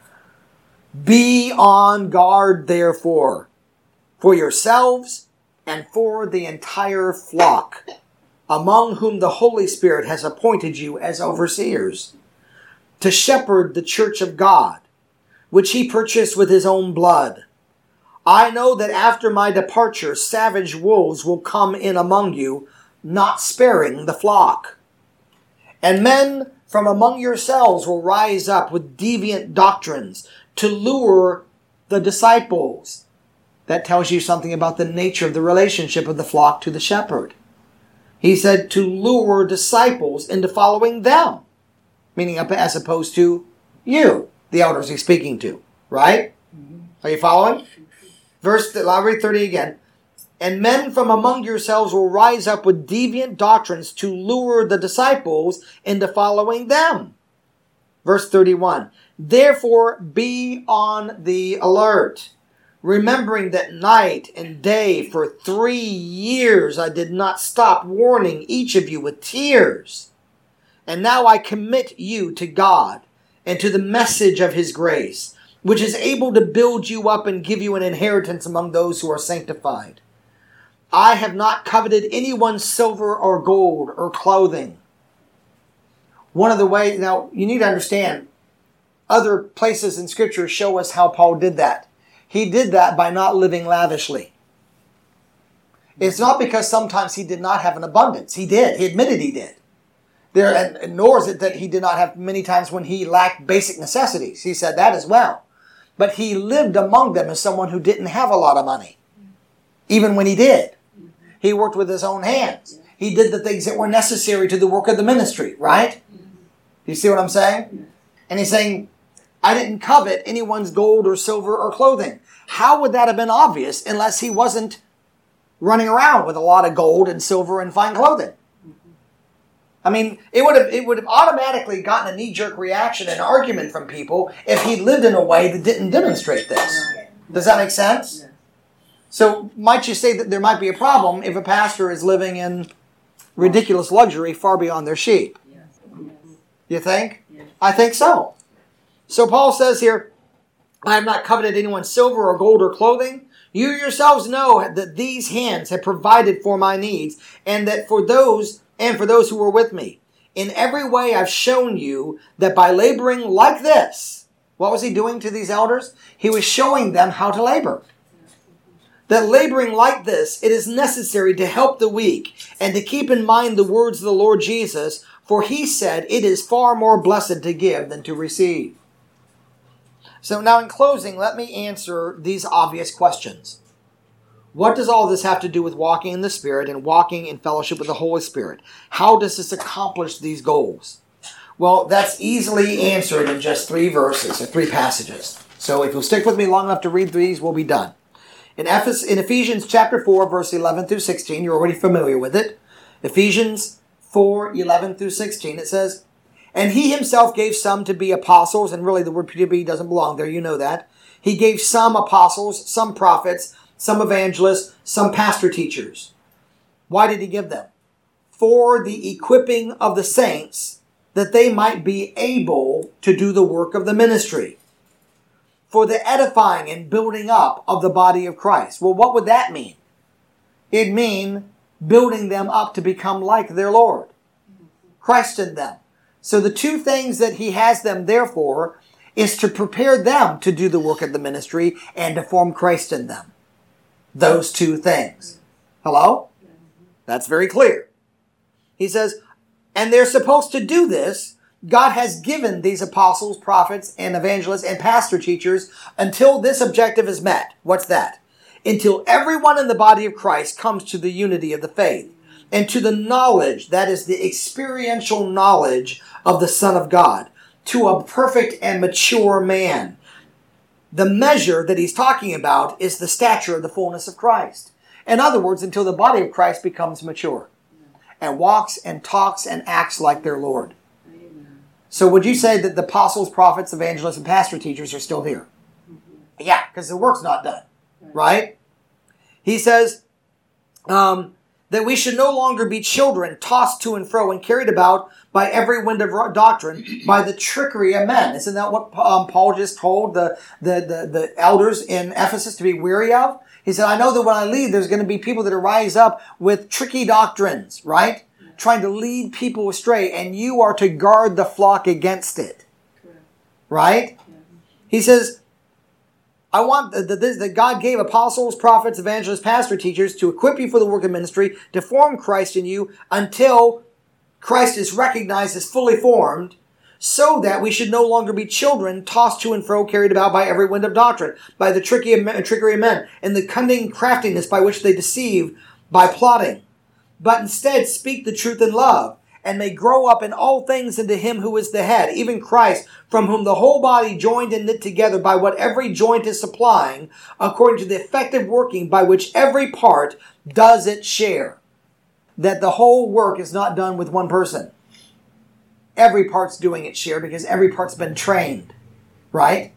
Be on guard, therefore, for yourselves and for the entire flock, among whom the Holy Spirit has appointed you as overseers, to shepherd the church of God, which he purchased with his own blood. I know that after my departure, savage wolves will come in among you, not sparing the flock. And men from among yourselves will rise up with deviant doctrines to lure the disciples. That tells you something about the nature of the relationship of the flock to the shepherd. He said to lure disciples into following them, meaning as opposed to you, the elders he's speaking to, right? Are you following? Verse, I'll read thirty again. And men from among yourselves will rise up with deviant doctrines to lure the disciples into following them. Verse thirty-one. Therefore be on the alert, remembering that night and day for three years I did not stop warning each of you with tears. And now I commit you to God and to the message of his grace, which is able to build you up and give you an inheritance among those who are sanctified. I have not coveted anyone's silver or gold or clothing. One of the ways, now you need to understand, other places in Scripture show us how Paul did that. He did that by not living lavishly. It's not because sometimes he did not have an abundance. He did. He admitted he did. There, and, and nor is it that he did not have many times when he lacked basic necessities. He said that as well. But he lived among them as someone who didn't have a lot of money. Even when he did. He worked with his own hands. He did the things that were necessary to the work of the ministry, right? You see what I'm saying? And he's saying, I didn't covet anyone's gold or silver or clothing. How would that have been obvious unless he wasn't running around with a lot of gold and silver and fine clothing? I mean, it would have it would have automatically gotten a knee-jerk reaction and argument from people if he lived in a way that didn't demonstrate this. Does that make sense? So might you say that there might be a problem if a pastor is living in ridiculous luxury far beyond their sheep? You think? I think so. So Paul says here, I have not coveted anyone's silver or gold or clothing. You yourselves know that these hands have provided for my needs, and that for those and for those who were with me. In every way I've shown you that by laboring like this, what was he doing to these elders? He was showing them how to labor. That laboring like this, it is necessary to help the weak and to keep in mind the words of the Lord Jesus, for he said, it is far more blessed to give than to receive. So now in closing, let me answer these obvious questions. What does all this have to do with walking in the Spirit and walking in fellowship with the Holy Spirit? How does this accomplish these goals? Well, that's easily answered in just three verses or three passages. So if you'll stick with me long enough to read these, we'll be done. In Ephesians chapter four, verse eleven through sixteen, you're already familiar with it. Ephesians four, eleven through sixteen, it says, and he himself gave some to be apostles, and really the word to be doesn't belong there, you know that. He gave some apostles, some prophets, some evangelists, some pastor teachers. Why did he give them? For the equipping of the saints, that they might be able to do the work of the ministry. For the edifying and building up of the body of Christ. Well, what would that mean? It'd mean building them up to become like their Lord. Christ in them. So the two things that he has them there for is to prepare them to do the work of the ministry and to form Christ in them. Those two things. Hello? That's very clear. He says, and they're supposed to do this. God has given these apostles, prophets, and evangelists, and pastor teachers until this objective is met. What's that? Until everyone in the body of Christ comes to the unity of the faith and to the knowledge, that is the experiential knowledge of the Son of God, to a perfect and mature man. The measure that he's talking about is the stature of the fullness of Christ. In other words, until the body of Christ becomes mature and walks and talks and acts like their Lord. Amen. So would you say that the apostles, prophets, evangelists, and pastor teachers are still here? Mm-hmm. Yeah, because the work's not done. Right? He says um, that we should no longer be children tossed to and fro and carried about by every wind of doctrine, by the trickery of men. Isn't that what um, Paul just told the, the, the, the elders in Ephesus to be weary of? He said, I know that when I leave, there's going to be people that rise up with tricky doctrines, right? Trying to lead people astray, and you are to guard the flock against it. Right? He says, I want that, that God gave apostles, prophets, evangelists, pastor, teachers to equip you for the work of ministry, to form Christ in you until Christ is recognized as fully formed, so that we should no longer be children tossed to and fro, carried about by every wind of doctrine, by the tricky of men, trickery of men, and the cunning craftiness by which they deceive by plotting. But instead speak the truth in love, and may grow up in all things into him who is the head, even Christ, from whom the whole body joined and knit together by what every joint is supplying, according to the effective working by which every part does its share. That the whole work is not done with one person. Every part's doing its share because every part's been trained. Right?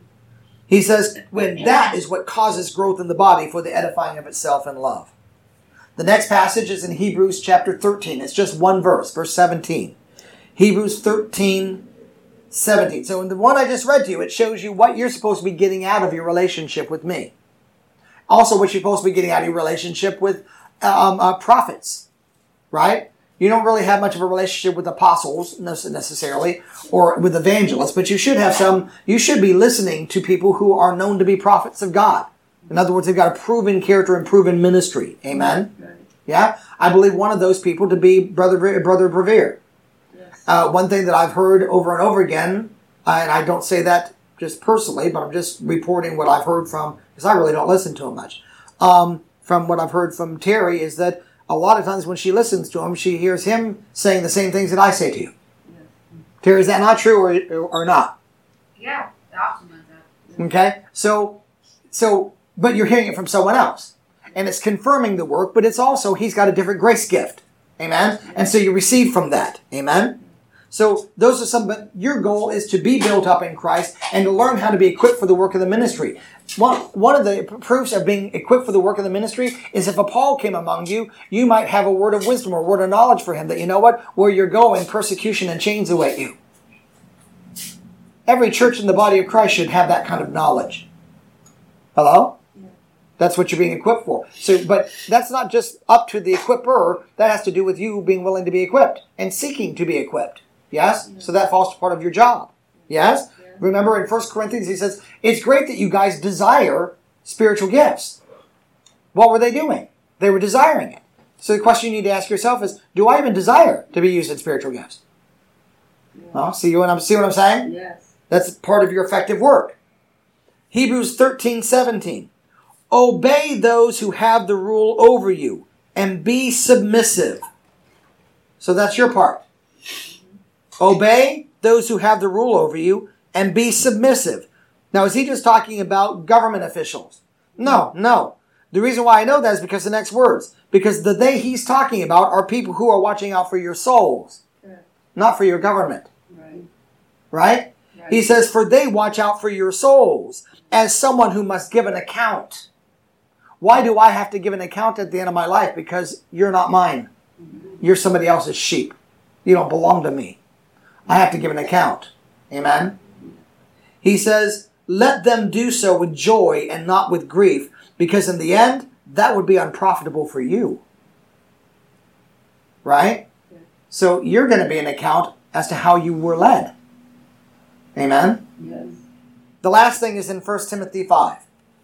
He says, when that is what causes growth in the body for the edifying of itself in love. The next passage is in Hebrews chapter thirteen. It's just one verse, verse seventeen. Hebrews thirteen, seventeen. So in the one I just read to you, it shows you what you're supposed to be getting out of your relationship with me. Also, what you're supposed to be getting out of your relationship with um, uh, prophets. Right? You don't really have much of a relationship with apostles necessarily, or with evangelists, but you should have some, you should be listening to people who are known to be prophets of God. In other words, they've got a proven character and proven ministry. Amen? Right. Yeah? I believe one of those people to be Brother Brother Brevier. Yes. Uh, one thing that I've heard over and over again, uh, and I don't say that just personally, but I'm just reporting what I've heard from, because I really don't listen to him much, um, from what I've heard from Terry, is that a lot of times when she listens to him, she hears him saying the same things that I say to you. Yes. Terry, is that not true or, or not? Yeah, the opposite of that. Okay? So, so, but you're hearing it from someone else. And it's confirming the work, but it's also, he's got a different grace gift. Amen? And so you receive from that. Amen? So those are some, but your goal is to be built up in Christ and to learn how to be equipped for the work of the ministry. One, one of the proofs of being equipped for the work of the ministry is if a Paul came among you, you might have a word of wisdom or a word of knowledge for him that, you know what, where you're going, persecution and chains await you. Every church in the body of Christ should have that kind of knowledge. Hello? That's what you're being equipped for. So, but that's not just up to the equipper. That has to do with you being willing to be equipped and seeking to be equipped. Yes? So that falls to part of your job. Yes? Remember in First Corinthians he says, it's great that you guys desire spiritual gifts. What were they doing? They were desiring it. So the question you need to ask yourself is, do I even desire to be used in spiritual gifts? Yes. Well, see what I'm, see what I'm saying? Yes. That's part of your effective work. Hebrews thirteen, seventeen. Obey those who have the rule over you and be submissive. So that's your part. Obey those who have the rule over you and be submissive. Now, is he just talking about government officials? No, no. The reason why I know that is because the next words. Because the they he's talking about are people who are watching out for your souls, Correct. not for your government. Right. Right? Right. He says, for they watch out for your souls as someone who must give an account. Why do I have to give an account at the end of my life? Because you're not mine. You're somebody else's sheep. You don't belong to me. I have to give an account. Amen? He says, let them do so with joy and not with grief, because in the end, that would be unprofitable for you. Right? Yeah. So you're going to be an account as to how you were led. Amen? Yes. The last thing is in First Timothy five.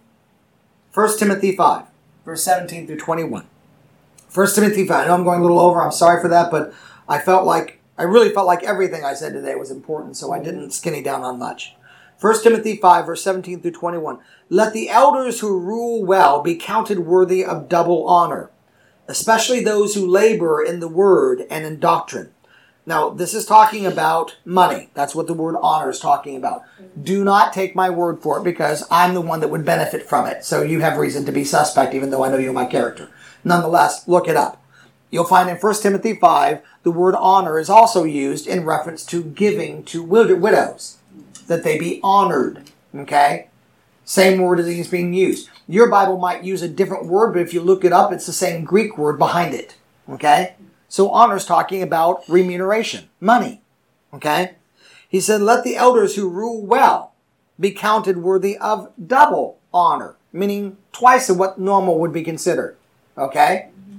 First Timothy five, verse seventeen through twenty-one. First Timothy five. I know I'm going a little over. I'm sorry for that, but I felt like, I really felt like everything I said today was important, so I didn't skinny down on much. First Timothy five, verse seventeen through twenty-one. Let the elders who rule well be counted worthy of double honor, especially those who labor in the word and in doctrine. Now, this is talking about money. That's what the word honor is talking about. Do not take my word for it, because I'm the one that would benefit from it. So you have reason to be suspect, even though I know you're my character. Nonetheless, look it up. You'll find in First Timothy five, the word honor is also used in reference to giving to wid- widows, that they be honored. Okay? Same word as is being used. Your Bible might use a different word, but if you look it up, it's the same Greek word behind it. Okay? So honor is talking about remuneration, money. Okay? He said, let the elders who rule well be counted worthy of double honor, meaning twice of what normal would be considered. Okay? Mm-hmm.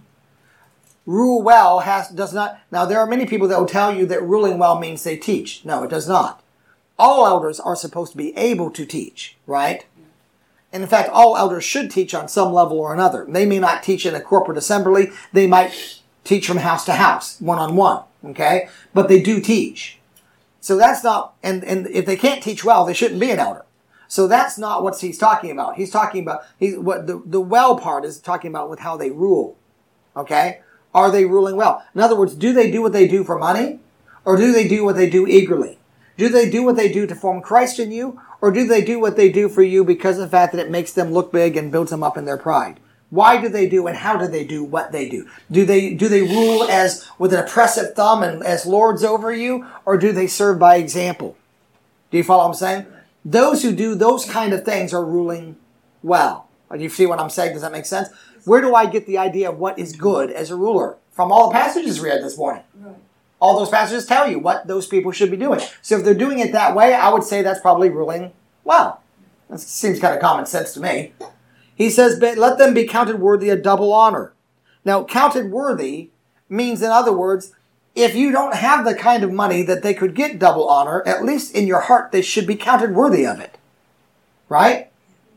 Rule well has does not... Now, there are many people that will tell you that ruling well means they teach. No, it does not. All elders are supposed to be able to teach, right? And in fact, all elders should teach on some level or another. They may not teach in a corporate assembly. They might teach from house to house, one-on-one, okay? But they do teach. So that's not, and, and if they can't teach well, they shouldn't be an elder. So that's not what he's talking about. He's talking about, he's, what the, the well part is talking about with how they rule, okay? Are they ruling well? In other words, do they do what they do for money? Or do they do what they do eagerly? Do they do what they do to form Christ in you? Or do they do what they do for you because of the fact that it makes them look big and builds them up in their pride? Why do they do and how do they do what they do? Do they do they rule as with an oppressive thumb and as lords over you, or do they serve by example? Do you follow what I'm saying? Those who do those kind of things are ruling well. Do you see what I'm saying? Does that make sense? Where do I get the idea of what is good as a ruler? From all the passages we read this morning. Right. All those passages tell you what those people should be doing. So if they're doing it that way, I would say that's probably ruling well. That seems kind of common sense to me. He says, but let them be counted worthy of double honor. Now, counted worthy means, in other words, if you don't have the kind of money that they could get double honor, at least in your heart they should be counted worthy of it. Right?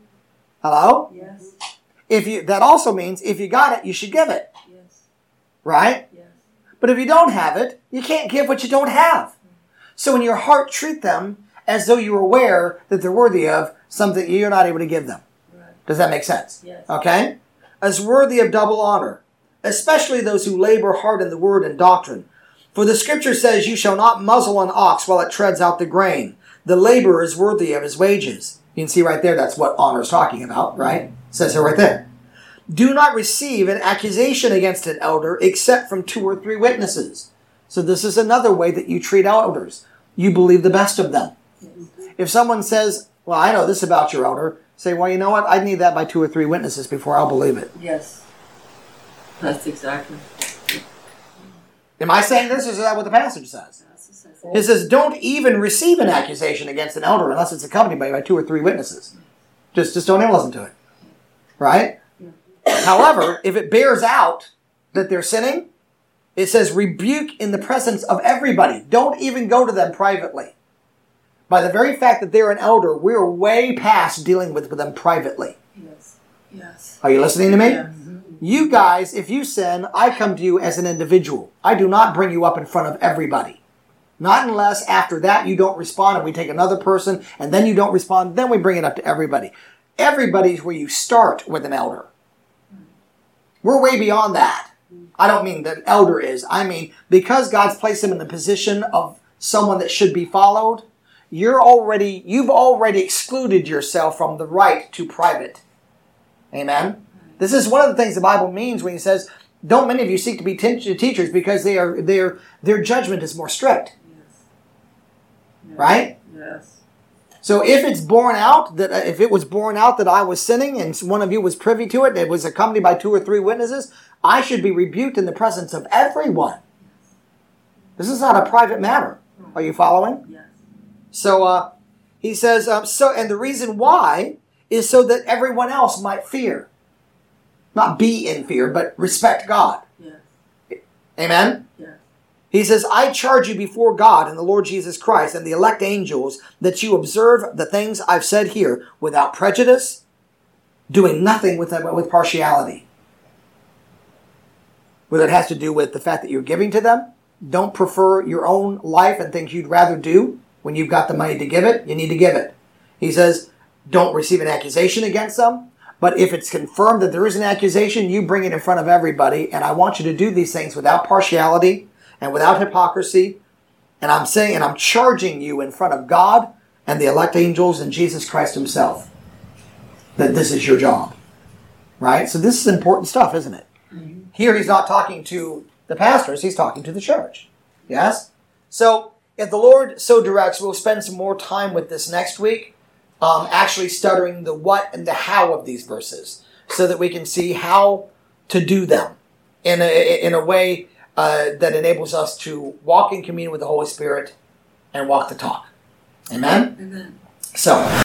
Hello? Yes. If you, that also means if you got it, you should give it. Yes. Right? Yes. But if you don't have it, you can't give what you don't have. So in your heart, treat them as though you're aware that they're worthy of something you're not able to give them. Does that make sense? Yes. Okay? As worthy of double honor, especially those who labor hard in the word and doctrine. For the scripture says, you shall not muzzle an ox while it treads out the grain. The laborer is worthy of his wages. You can see right there, that's what honor is talking about, right? It says it right there. Do not receive an accusation against an elder except from two or three witnesses. So this is another way that you treat elders. You believe the best of them. Yes. If someone says, well, I know this about your elder, say, well, you know what? I need that by two or three witnesses before I'll believe it. Yes. That's exactly. Am I saying this, or is that what the passage says? That's It says, don't even receive an accusation against an elder unless it's accompanied by, by two or three witnesses. Just, just don't even listen to it. Right? Yeah. However, if it bears out that they're sinning, it says rebuke in the presence of everybody. Don't even go to them privately. By the very fact that they're an elder, we're way past dealing with, with them privately. Yes. Yes. Are you listening to me? Yes. You guys, if you sin, I come to you as an individual. I do not bring you up in front of everybody. Not unless after that you don't respond and we take another person and then you don't respond, then we bring it up to everybody. Everybody's where you start with an elder. We're way beyond that. I don't mean that elder is. I mean, because God's placed him in the position of someone that should be followed, you're already, you've already excluded yourself from the right to private. Amen? This is one of the things the Bible means when he says, don't many of you seek to be te- teachers because they are, their, their judgment is more strict. Yes. Yes. Right? Yes. So if it's borne out, that if it was borne out that I was sinning and one of you was privy to it, and it was accompanied by two or three witnesses, I should be rebuked in the presence of everyone. This is not a private matter. Are you following? Yes. So uh, he says, um, so, and the reason why is so that everyone else might fear. Not be in fear, but respect God. Yes. Amen? Yes. He says, I charge you before God and the Lord Jesus Christ and the elect angels that you observe the things I've said here without prejudice, doing nothing with, with partiality. Whether it has to do with the fact that you're giving to them, don't prefer your own life and things you'd rather do when you've got the money to give it, you need to give it. He says, don't receive an accusation against them, but if it's confirmed that there is an accusation, you bring it in front of everybody, and I want you to do these things without partiality and without hypocrisy. And I'm saying, and I'm charging you in front of God and the elect angels and Jesus Christ himself that this is your job. Right? So this is important stuff, isn't it? Mm-hmm. Here he's not talking to the pastors, he's talking to the church. Yes? So if the Lord so directs, we'll spend some more time with this next week, um, actually studying the what and the how of these verses, so that we can see how to do them in a, in a way uh, that enables us to walk in communion with the Holy Spirit and walk the talk. Amen? Amen. So...